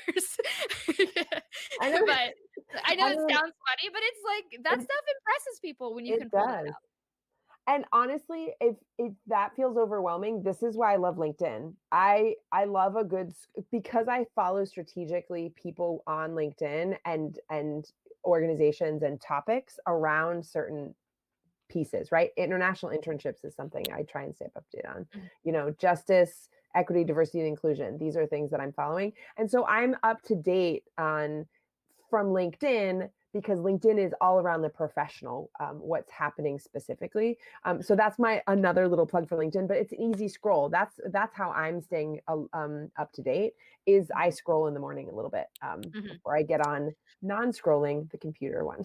Speaker 2: I know.
Speaker 1: But I know
Speaker 2: I
Speaker 1: it
Speaker 2: mean,
Speaker 1: sounds funny, but it's like that
Speaker 2: it,
Speaker 1: stuff impresses people when you
Speaker 2: it
Speaker 1: can pull that
Speaker 2: does.
Speaker 1: out.
Speaker 2: And honestly, if if that feels overwhelming, this is why I love LinkedIn. I I love a good because I follow strategically people on LinkedIn and and organizations and topics around certain pieces, right? International internships is something I try and stay up to date on.
Speaker 1: Mhm.
Speaker 2: You know, justice, equity, diversity, and inclusion. These are things that I'm following. And so I'm up to date on from LinkedIn because LinkedIn is all around the professional, um, what's happening specifically. Um, so that's my another little plug for LinkedIn, but it's an easy scroll. That's that's how I'm staying uh, um, up to date. Is I scroll in the morning a little bit um,
Speaker 1: Mhm.
Speaker 2: before I get on non-scrolling the computer one.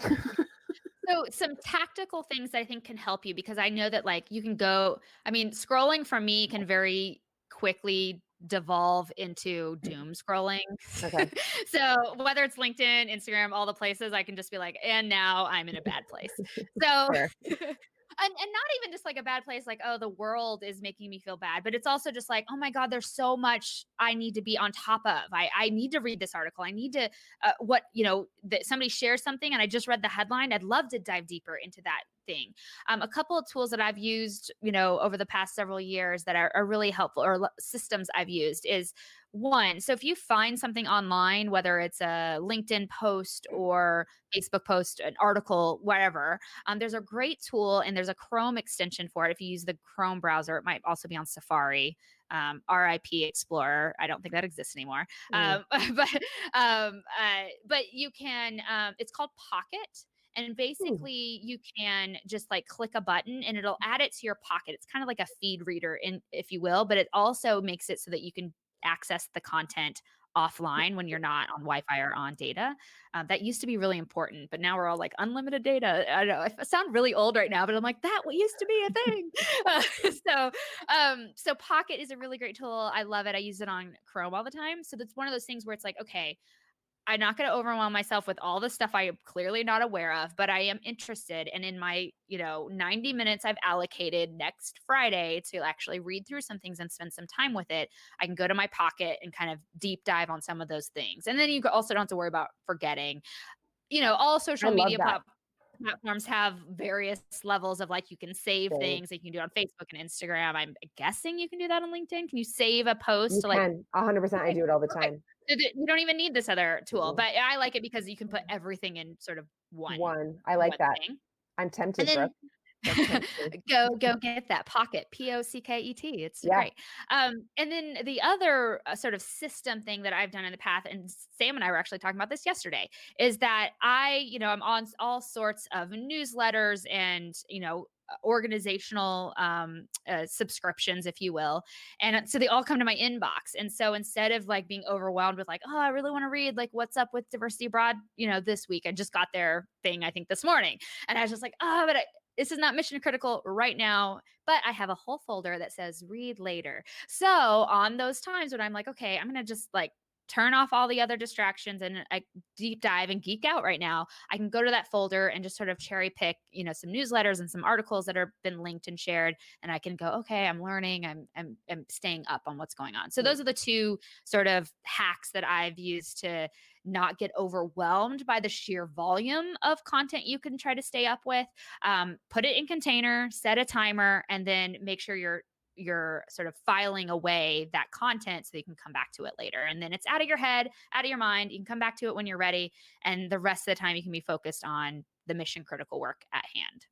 Speaker 1: So some tactical things that I think can help you because I know that like you can go, I mean, scrolling for me can very quickly devolve into doom scrolling.
Speaker 2: Okay.
Speaker 1: So whether it's LinkedIn, Instagram, all the places, I can just be like, and now I'm in a bad place. So
Speaker 2: Fair.
Speaker 1: and and not even just like a bad place like oh the world is making me feel bad, but it's also just like oh my god there's so much I need to be on top of. I I need to read this article. I need to uh, what you know that somebody shares something and I just read the headline. I'd love to dive deeper into that thing. Um, a couple of tools that I've used, you know, over the past several years that are, are really helpful, or l- systems I've used is one. So if you find something online, whether it's a LinkedIn post or Facebook post, an article, whatever, um, there's a great tool and there's a Chrome extension for it. If you use the Chrome browser, it might also be on Safari. Um, R I P Explorer. I don't think that exists anymore.
Speaker 2: Mm.
Speaker 1: Um, but um, uh, but you can. Um, it's called Pocket. And
Speaker 2: Ooh.
Speaker 1: basically, you can just like click a button and it'll add it to your Pocket. It's kind of like a feed reader, in, if you will, but it also makes it so that you can access the content offline when you're not on Wi-Fi or on data. Uh, that used to be really important, but now we're all like unlimited data. I don't know. I sound really old right now, but I'm like that used to be a thing. uh, so, um, so Pocket is a really great tool. I love it. I use it on Chrome all the time. So that's one of those things where it's like, okay, I'm not going to overwhelm myself with all the stuff I am clearly not aware of, but I am interested. And in my, you know, ninety minutes I've allocated next Friday to actually read through some things and spend some time with it, I can go to my Pocket and kind of deep dive on some of those things. And then you also don't have to worry about forgetting. You know, all
Speaker 2: I
Speaker 1: social
Speaker 2: love
Speaker 1: media
Speaker 2: that.
Speaker 1: plat- platforms have various levels of like you can save
Speaker 2: Save.
Speaker 1: things. Like you can do it on Facebook and Instagram. I'm guessing you can do that on LinkedIn. Can you save a post
Speaker 2: You
Speaker 1: to like
Speaker 2: can. one hundred percent. I
Speaker 1: okay,
Speaker 2: do it all the
Speaker 1: perfect.
Speaker 2: time.
Speaker 1: So that you don't even need this other tool,
Speaker 2: Mm-mm.
Speaker 1: but I like it because you can put everything in sort of one
Speaker 2: One. I like
Speaker 1: one
Speaker 2: that.
Speaker 1: thing.
Speaker 2: I'm
Speaker 1: And
Speaker 2: tempted,
Speaker 1: then
Speaker 2: Brooke. That's tempting.
Speaker 1: go go get that Pocket, P O C K E T. It's
Speaker 2: Yeah.
Speaker 1: great. Um, and then the other uh, sort of system thing that I've done in the past, and Sam and I were actually talking about this yesterday, is that I, you know, I'm on all sorts of newsletters and, you know, uh, organizational um, uh, subscriptions, if you will. And uh, so they all come to my inbox. And so instead of like being overwhelmed with like, oh, I really want to read like what's up with Diversity Abroad, you know, this week, I just got their thing, I think this morning. And I was just like, oh, but I, this is not mission critical right now, but I have a whole folder that says read later. So on those times when I'm like, okay, I'm going to just like turn off all the other distractions and I deep dive and geek out right now, I can go to that folder and just sort of cherry pick, you know, some newsletters and some articles that have been linked and shared. And I can go, okay, I'm learning, I'm, I'm, I'm staying up on what's going on. So those are the two sort of hacks that I've used to not get overwhelmed by the sheer volume of content you can try to stay up with. Um, put it in container, set a timer, and then make sure you're you're sort of filing away that content so you can come back to it later. And then it's out of your head, out of your mind. You can come back to it when you're ready. And the rest of the time you can be focused on the mission critical work at hand.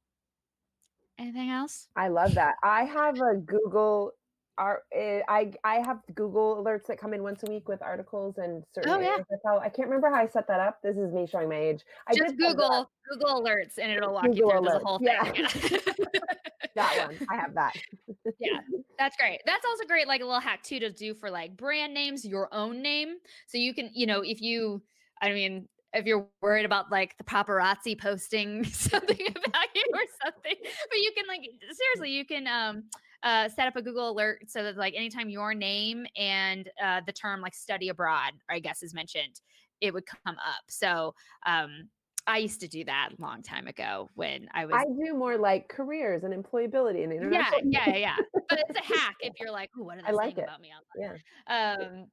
Speaker 1: Anything else?
Speaker 2: I love that. I have a Google Ar- eh, I I have Google alerts that come in once a week with articles and certain
Speaker 1: Oh yeah.
Speaker 2: areas. That's how I can't remember how I set that up. This is me showing my age. I
Speaker 1: Just
Speaker 2: did set it up.
Speaker 1: Google Google alerts and it'll walk you
Speaker 2: Google
Speaker 1: through the
Speaker 2: alerts.
Speaker 1: whole
Speaker 2: Yeah.
Speaker 1: thing. Yeah.
Speaker 2: That one, I have that.
Speaker 1: Yeah, that's great. That's also great, like a little hack too to do for like brand names, your own name. So you can, you know, if you, I mean, if you're worried about like the paparazzi posting something about you or something, but you can like, seriously, you can um, uh, set up a Google alert so that like anytime your name and uh, the term like study abroad, I guess is mentioned, it would come up. So um, I used to do that a long time ago when I was.
Speaker 2: I do more like careers and employability and
Speaker 1: Yeah,
Speaker 2: international.
Speaker 1: yeah, yeah. But it's a hack if you're like, "Ooh, what are they
Speaker 2: I like
Speaker 1: saying
Speaker 2: it.
Speaker 1: about me online?"
Speaker 2: Yeah.
Speaker 1: Um,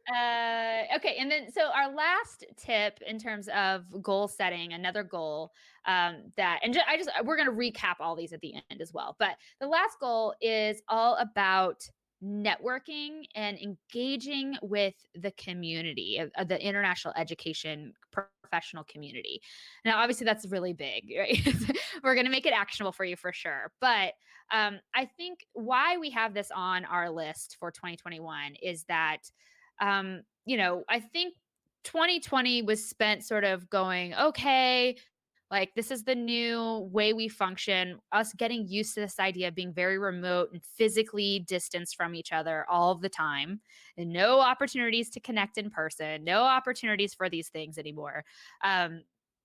Speaker 1: uh, okay, and then so our last tip in terms of goal setting, another goal um, that, and ju- I just we're going to recap all these at the end as well. But the last goal is all about networking and engaging with the community of, of the international education professional community. Now, obviously, that's really big, right? We're going to make it actionable for you for sure, but um, I think why we have this on our list for twenty twenty-one is that, um, you know, I think twenty twenty was spent sort of going, okay, like this is the new way we function, us getting used to this idea of being very remote and physically distanced from each other all of the time, and no opportunities to connect in person, no opportunities for these things anymore. Um,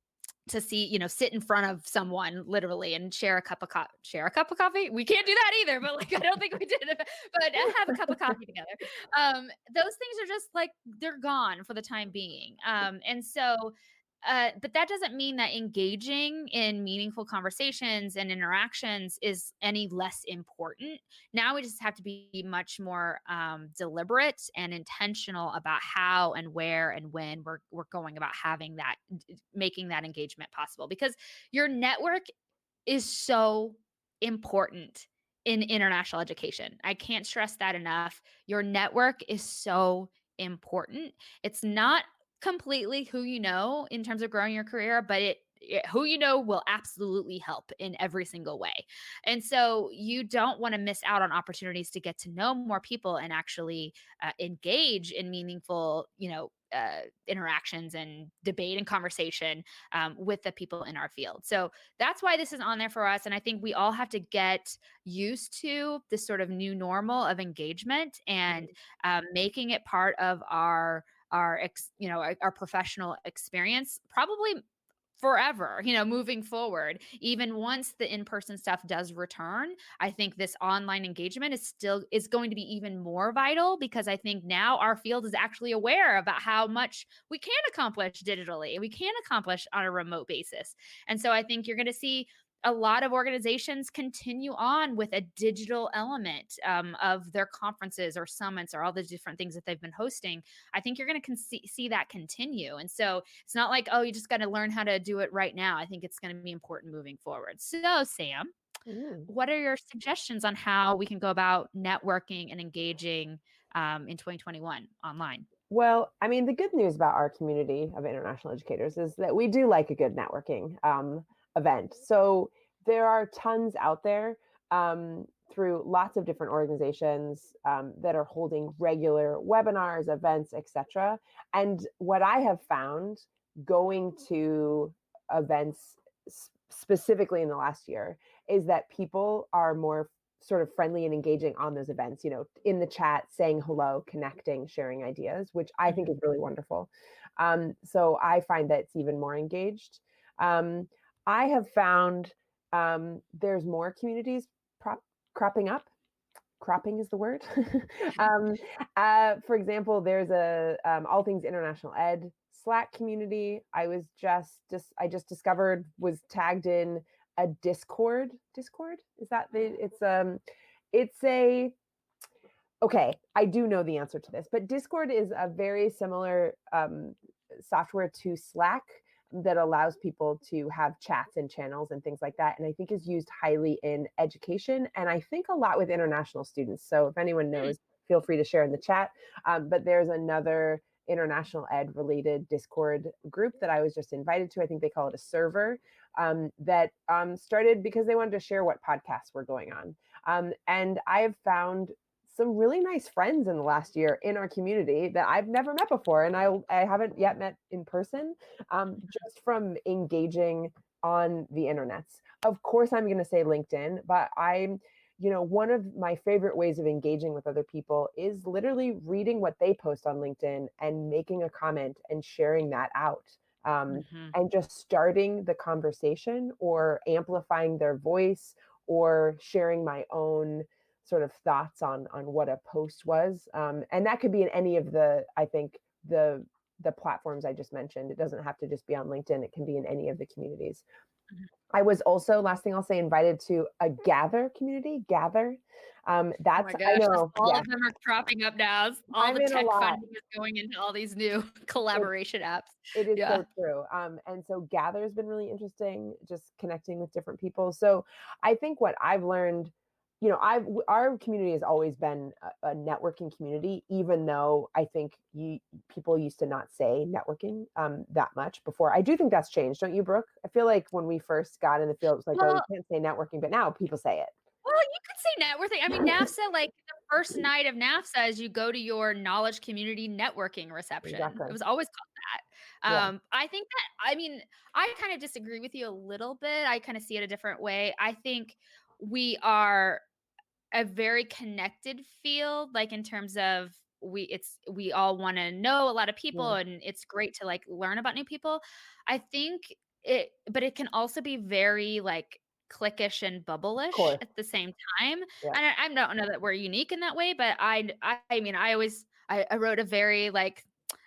Speaker 1: to see, you know, sit in front of someone literally and share a cup of coffee, share a cup of coffee. We can't do that either, but like, I don't think we did, but have a cup of coffee together. Um, those things are just like, they're gone for the time being. Um, and so, uh, but that doesn't mean that engaging in meaningful conversations and interactions is any less important. Now we just have to be much more um, deliberate and intentional about how and where and when we're we're going about having that, making that engagement possible. Because your network is so important in international education. I can't stress that enough. Your network is so important. It's not completely who you know in terms of growing your career, but it, it who you know will absolutely help in every single way. And so you don't want to miss out on opportunities to get to know more people and actually uh, engage in meaningful, you know, uh, interactions and debate and conversation um, with the people in our field. So that's why this is on there for us. And I think we all have to get used to this sort of new normal of engagement and um, making it part of our our ex, you know, our, our professional experience, probably forever, you know, moving forward. Even once the in-person stuff does return, I think this online engagement is still is going to be even more vital, because I think now our field is actually aware about how much we can accomplish digitally, we can accomplish on a remote basis. And so I think you're going to see a lot of organizations continue on with a digital element um, of their conferences or summits or all the different things that they've been hosting. I think you're going to con- see that continue. And so it's not like, oh, you just got to learn how to do it right now. I think it's going to be important moving forward. So, Sam, mm. what are your suggestions on how we can go about networking and engaging um, in twenty twenty-one online?
Speaker 2: Well, I mean, the good news about our community of international educators is that we do like a good networking um, event. So there are tons out there um, through lots of different organizations um, that are holding regular webinars, events, et cetera. And what I have found going to events specifically in the last year is that people are more sort of friendly and engaging on those events, you know, in the chat, saying hello, connecting, sharing ideas, which I think is really wonderful. Um, so I find that it's even more engaged. Um, I have found um, there's more communities prop- cropping up. Cropping is the word. um, uh, for example, there's a um, All Things International Ed Slack community. I was just, just I just discovered was tagged in a Discord. Discord is that the? It's um, it's a. Okay, I do know the answer to this, but Discord is a very similar um, software to Slack that allows people to have chats and channels and things like that. And I think is used highly in education, and I think a lot with international students. So if anyone knows, feel free to share in the chat. Um, but there's another international ed related Discord group that I was just invited to. I think they call it a server um, that um, started because they wanted to share what podcasts were going on. Um, and I have found some really nice friends in the last year in our community that I've never met before. And I, I haven't yet met in person, um, just from engaging on the internets. Of course, I'm going to say LinkedIn, but I'm, you know, one of my favorite ways of engaging with other people is literally reading what they post on LinkedIn and making a comment and sharing that out. Um,
Speaker 1: Mm-hmm.
Speaker 2: and just starting the conversation or amplifying their voice or sharing my own sort of thoughts on on what a post was. Um, and that could be in any of the, I think, the the platforms I just mentioned. It doesn't have to just be on LinkedIn. It can be in any of the communities. Mm-hmm. I was also, last thing I'll say, invited to a Gather community, Gather. Um, that's,
Speaker 1: oh my gosh,
Speaker 2: I know.
Speaker 1: all
Speaker 2: yeah.
Speaker 1: of them are cropping up now. All
Speaker 2: I'm
Speaker 1: the tech funding is going into all these new collaboration
Speaker 2: it,
Speaker 1: apps.
Speaker 2: It is
Speaker 1: yeah.
Speaker 2: so true. Um, and so Gather has been really interesting, just connecting with different people. So I think what I've learned, you know, I've our community has always been a, a networking community, even though I think you people used to not say networking um, that much before. I do think that's changed, don't you, Brooke? I feel like when we first got in the field, it was like, well, oh, you can't say networking, but now people say it.
Speaker 1: Well, you could say networking. I mean, NAFSA, like the first night of NAFSA is you go to your knowledge community networking reception. Exactly. It was always called that. Um, yeah. I think that, I mean, I kind of disagree with you a little bit. I kind of see it a different way. I think we are a very connected field, like in terms of we it's we all want to know a lot of people, yeah. and it's great to like learn about new people. I think it, but it can also be very like cliquish and bubble-ish at the same time. Yeah. And I, I don't know that we're unique in that way, but I I, I mean I always I, I wrote a very like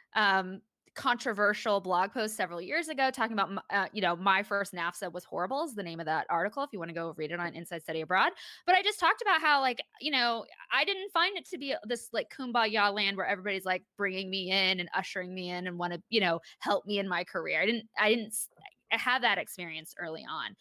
Speaker 1: um controversial blog post several years ago talking about, uh, you know, my first NAFSA was horrible is the name of that article if you want to go read it on Inside Study Abroad. But I just talked about how, like, you know, I didn't find it to be this like kumbaya land where everybody's like bringing me in and ushering me in and want to, you know, help me in my career. I didn't, I didn't have that experience early on.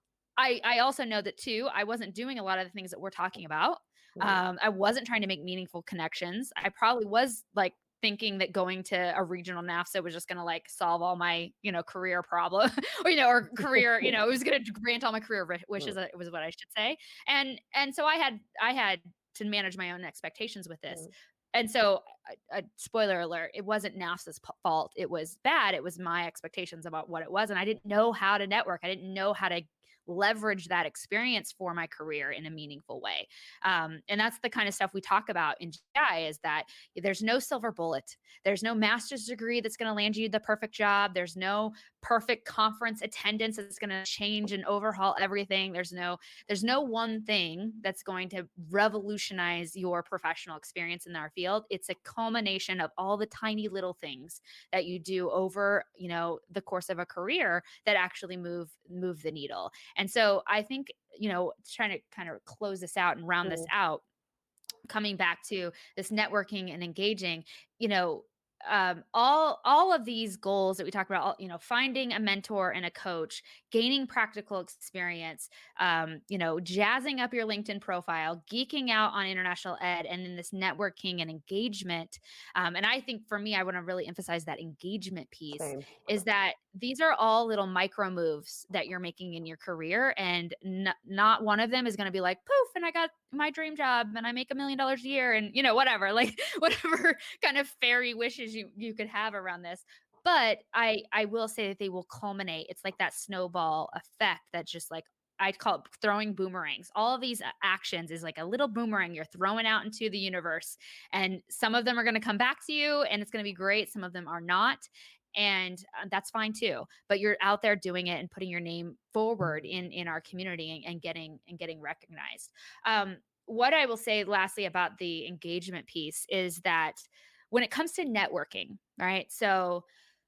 Speaker 1: I, I also know that too, I wasn't doing a lot of the things that we're talking about. Um, I wasn't trying to make meaningful connections. I probably was like thinking that going to a regional NAFSA was just going to like solve all my, you know, career problem or, you know, or career, you know, it was going to grant all my career wishes, it was what I should say. And, and so I had, I had to manage my own expectations with this. And so, a, a spoiler alert, it wasn't NAFSA's fault. It was bad. It was my expectations about what it was. And I didn't know how to network. I didn't know how to leverage that experience for my career in a meaningful way. Um, and that's the kind of stuff we talk about in G I, is that there's no silver bullet. There's no master's degree that's going to land you the perfect job. There's no perfect conference attendance that's going to change and overhaul everything. There's no, there's no one thing that's going to revolutionize your professional experience in our field. It's a culmination of all the tiny little things that you do over, you know, the course of a career that actually move, move the needle. And so I think, you know, trying to kind of close this out and round mm-hmm. this out, coming back to this networking and engaging, you know, um, all, all of these goals that we talk about, all, you know, finding a mentor and a coach, gaining practical experience, um, you know, jazzing up your LinkedIn profile, geeking out on international ed, and then this networking and engagement. Um, and I think for me, I want to really emphasize that engagement piece. Same. Is that these are all little micro moves that you're making in your career, and n- not one of them is going to be like, poof, and I got my dream job and I make a million dollars a year and, you know, whatever, like whatever kind of fairy wishes you, you could have around this. But I, I will say that they will culminate. It's like that snowball effect that just like, I'd call it throwing boomerangs. All of these actions is like a little boomerang you're throwing out into the universe. And some of them are going to come back to you and it's going to be great. Some of them are not. And uh, that's fine too. But you're out there doing it and putting your name forward in, in our community and, and getting and getting recognized. Um, what I will say lastly about the engagement piece is that when it comes to networking, right? So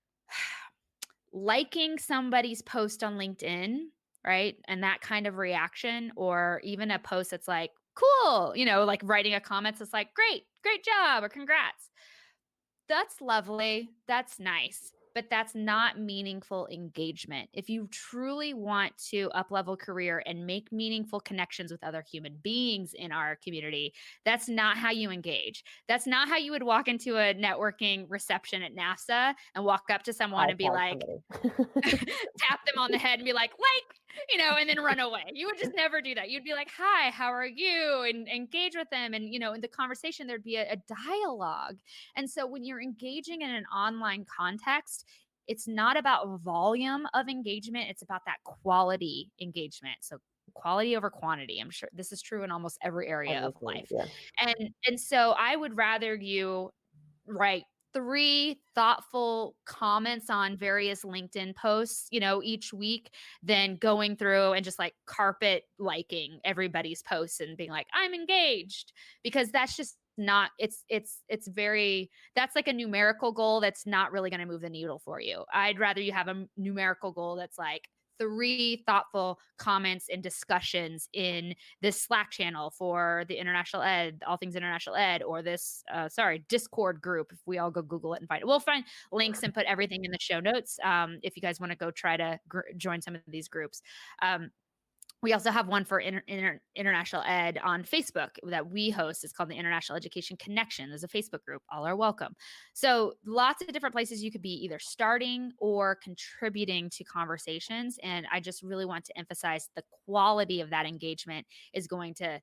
Speaker 1: liking somebody's post on LinkedIn, right? And that kind of reaction, or even a post that's like, cool, you know, like writing a comment that's like, great, great job, or congrats. That's lovely. That's nice. But that's not meaningful engagement. If you truly want to up-level career and make meaningful connections with other human beings in our community, that's not how you engage. That's not how you would walk into a networking reception at NAFSA and walk up to someone I and be like, tap them on the head and be like, like, you know, and then run away. You would just never do that. You'd be like, hi, how are you? And engage with them. And, you know, in the conversation, there'd be a, a dialogue. And so when you're engaging in an online context, it's not about volume of engagement. It's about that quality engagement. So quality over quantity. I'm sure this is true in almost every area of
Speaker 2: Everything,
Speaker 1: life.
Speaker 2: yeah.
Speaker 1: And, and so I would rather you write three thoughtful comments on various LinkedIn posts, you know, each week than going through and just like carpet liking everybody's posts and being like, I'm engaged, because that's just not, it's, it's, it's very, that's like a numerical goal that's not really going to move the needle for you. I'd rather you have a numerical goal that's like three thoughtful comments and discussions in this Slack channel for the international ed, all things international ed, or this, uh, sorry, Discord group. If we all go Google it and find it, we'll find links and put everything in the show notes. Um, if you guys want to go try to gr- join some of these groups. Um, We also have one for inter- inter- international ed on Facebook that we host. It's called the International Education Connection. There's a Facebook group. All are welcome. So lots of different places you could be either starting or contributing to conversations. And I just really want to emphasize the quality of that engagement is going to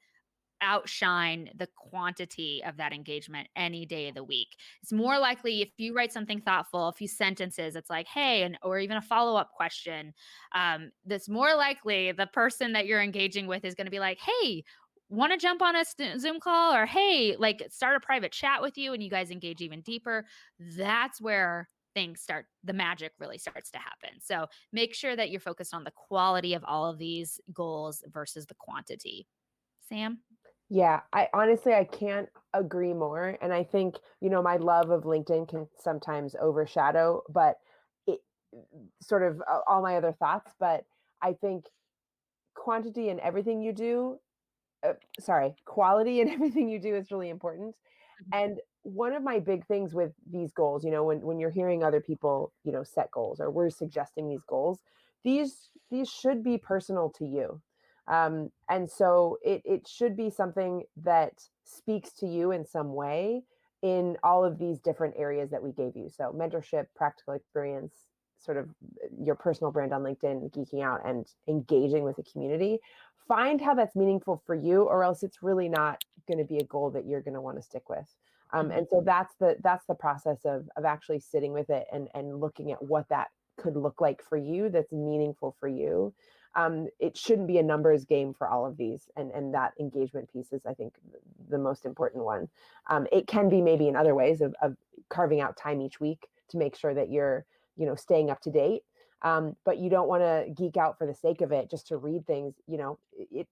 Speaker 1: outshine the quantity of that engagement any day of the week. It's more likely if you write something thoughtful, a few sentences, it's like, hey, and or even a follow-up question, um, that's more likely the person that you're engaging with is going to be like, hey, want to jump on a st- Zoom call, or hey, like start a private chat with you, and you guys engage even deeper. That's where things start, the magic really starts to happen. So make sure that you're focused on the quality of all of these goals versus the quantity. Sam?
Speaker 2: Yeah, I honestly, I can't agree more. And I think, you know, my love of LinkedIn can sometimes overshadow, but it sort of uh, all my other thoughts. But I think quantity in everything you do, uh, sorry, quality in everything you do is really important. And one of my big things with these goals, you know, when, when you're hearing other people, you know, set goals, or we're suggesting these goals, these, these should be personal to you. Um, and so it, it should be something that speaks to you in some way in all of these different areas that we gave you. So mentorship, practical experience, sort of your personal brand on LinkedIn, geeking out, and engaging with the community. Find how that's meaningful for you, or else it's really not going to be a goal that you're going to want to stick with. Um,
Speaker 1: Mhm.
Speaker 2: and so that's the that's the process of of actually sitting with it and and looking at what that could look like for you that's meaningful for you. Um, it shouldn't be a numbers game for all of these, and and that engagement piece is, I think, the most important one. Um, it can be maybe in other ways of, of carving out time each week to make sure that you're, you know, staying up to date. Um, but you don't want to geek out for the sake of it, just to read things. You know, it.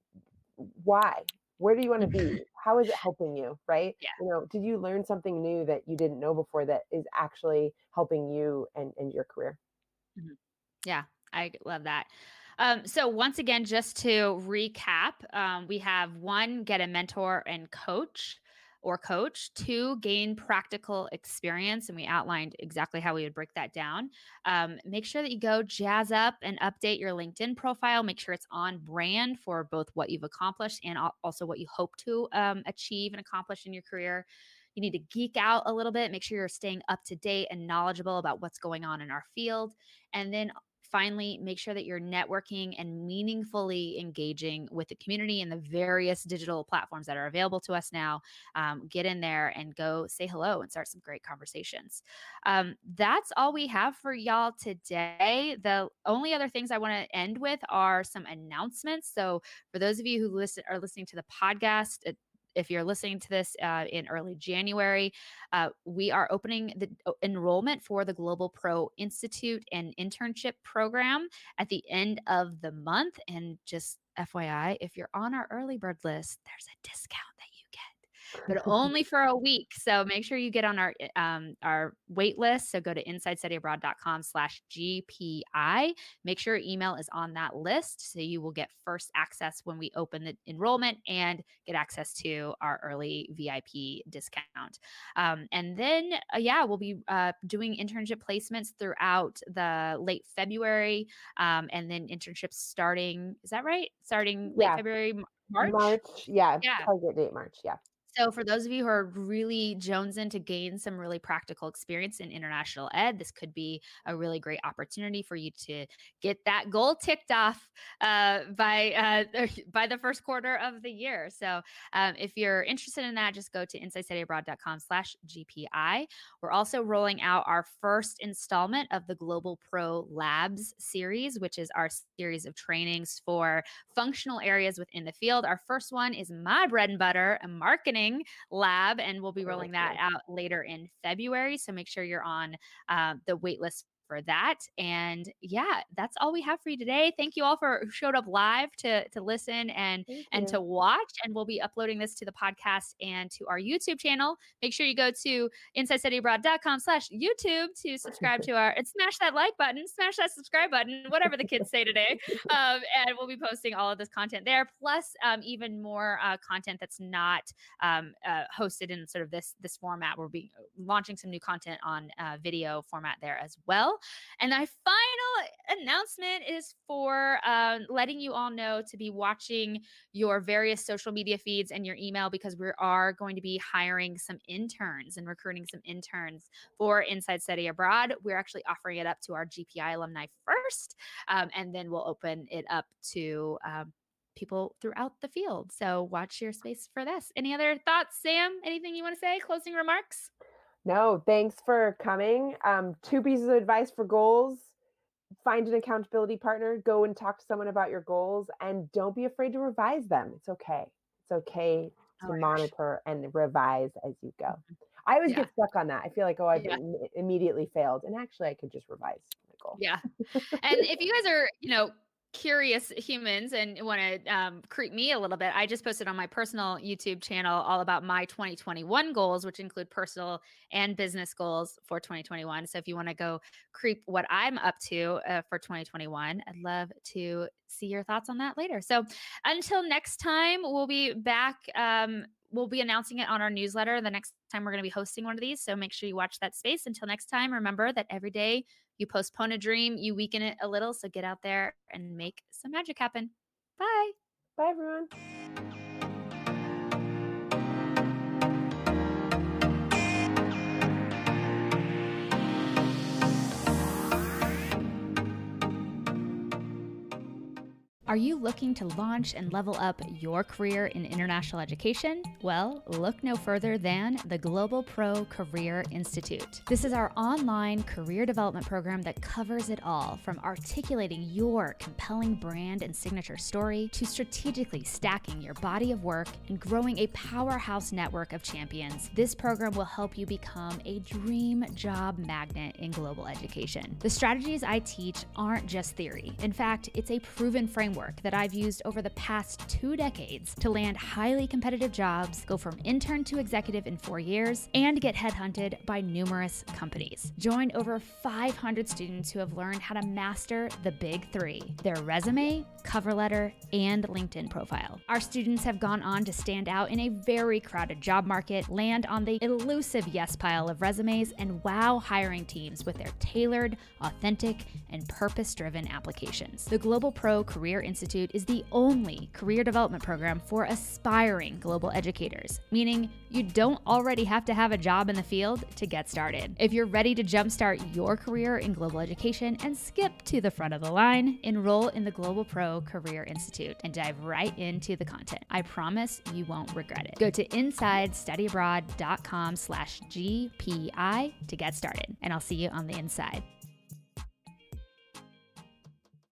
Speaker 2: Why? Where do you want to be? How is it helping you? Right?
Speaker 1: Yeah.
Speaker 2: You know, did you learn something new that you didn't know before that is actually helping you and and your career?
Speaker 1: Mhm. Yeah, I love that. Um, so once again, just to recap, um, we have one, get a mentor and coach or coach; two, gain practical experience. And we outlined exactly how we would break that down. Um, make sure that you go jazz up and update your LinkedIn profile. Make sure it's on brand for both what you've accomplished and al- also what you hope to um, achieve and accomplish in your career. You need to geek out a little bit, make sure you're staying up to date and knowledgeable about what's going on in our field. And then finally, make sure that you're networking and meaningfully engaging with the community and the various digital platforms that are available to us now. Um, get in there and go say hello and start some great conversations. Um, that's all we have for y'all today. The only other things I want to end with are some announcements. So for those of you who listen are listening to the podcast, it, if you're listening to this uh, in early January, uh, we are opening the uh, enrollment for the Global Pro Institute and internship program at the end of the month. And just F Y I, if you're on our early bird list, there's a discount that you get, but only for a week. So make sure you get on our um, our wait list. So go to insidestudyabroad.com slash GPI. Make sure your email is on that list so you will get first access when we open the enrollment and get access to our early V I P discount. Um, and then, uh, yeah, we'll be uh, doing internship placements throughout the late February, um, and then internships starting, is that right? Starting late
Speaker 2: Yeah.
Speaker 1: February, March?
Speaker 2: March. Yeah.
Speaker 1: Yeah.
Speaker 2: Target date March. Yeah.
Speaker 1: So for those of you who are really jonesing to gain some really practical experience in international ed, this could be a really great opportunity for you to get that goal ticked off uh, by uh, by the first quarter of the year. So um, if you're interested in that, just go to insightstudyabroad.com slash GPI. We're also rolling out our first installment of the Global Pro Labs series, which is our series of trainings for functional areas within the field. Our first one is my bread and butter, a marketing lab, and we'll be rolling that out later in February. So make sure you're on uh, the wait list for that. And yeah, that's all we have for you today. Thank you all for who showed up live to to listen and
Speaker 2: Thank
Speaker 1: and
Speaker 2: you.
Speaker 1: to watch. And we'll be uploading this to the podcast and to our YouTube channel. Make sure you go to insightstudyabroad.com slash YouTube to subscribe to our and smash that like button, smash that subscribe button, whatever the kids say today. Um, and we'll be posting all of this content there, plus um, even more uh, content that's not um, uh, hosted in sort of this this format. We'll be launching some new content on uh, video format there as well. And my final announcement is for uh, letting you all know to be watching your various social media feeds and your email, because we are going to be hiring some interns and recruiting some interns for Inside Study Abroad. We're actually offering it up to our G P I alumni first, um, and then we'll open it up to um, people throughout the field. So watch your space for this. Any other thoughts, Sam? Anything you want to say? Closing remarks?
Speaker 2: No, thanks for coming. Um, two pieces of advice for goals. Find an accountability partner. Go and talk to someone about your goals, and don't be afraid to revise them. It's okay. It's okay to
Speaker 1: Oh,
Speaker 2: monitor and revise as you go. I always
Speaker 1: yeah.
Speaker 2: get stuck on that. I feel like, oh, I've
Speaker 1: yeah.
Speaker 2: im- immediately failed. And actually, I could just revise my goal.
Speaker 1: Yeah. And if you guys are, you know, curious humans and want to um, creep me a little bit, I just posted on my personal YouTube channel all about my twenty twenty-one goals, which include personal and business goals for twenty twenty-one. So if you want to go creep what I'm up to uh, for twenty twenty-one, I'd love to see your thoughts on that later. So until next time, we'll be back. Um, we'll be announcing it on our newsletter the next time we're going to be hosting one of these. So make sure you watch that space. Until next time, remember that every day you postpone a dream, you weaken it a little. So get out there and make some magic happen. Bye.
Speaker 2: Bye, everyone.
Speaker 1: Are you looking to launch and level up your career in international education? Well, look no further than the Global Pro Career Institute. This is our online career development program that covers it all, from articulating your compelling brand and signature story to strategically stacking your body of work and growing a powerhouse network of champions. This program will help you become a dream job magnet in global education. The strategies I teach aren't just theory. In fact, it's a proven framework that I've used over the past two decades to land highly competitive jobs, go from intern to executive in four years, and get headhunted by numerous companies. Join over five hundred students who have learned how to master the big three: their resume, cover letter, and LinkedIn profile. Our students have gone on to stand out in a very crowded job market, land on the elusive yes pile of resumes, and wow hiring teams with their tailored, authentic, and purpose-driven applications. The Global Pro Career Institute is the only career development program for aspiring global educators, meaning you don't already have to have a job in the field to get started. If you're ready to jumpstart your career in global education and skip to the front of the line, enroll in the Global Pro Career Institute and dive right into the content. I promise you won't regret it. Go to insidestudyabroad.com slash GPI to get started, and I'll see you on the inside.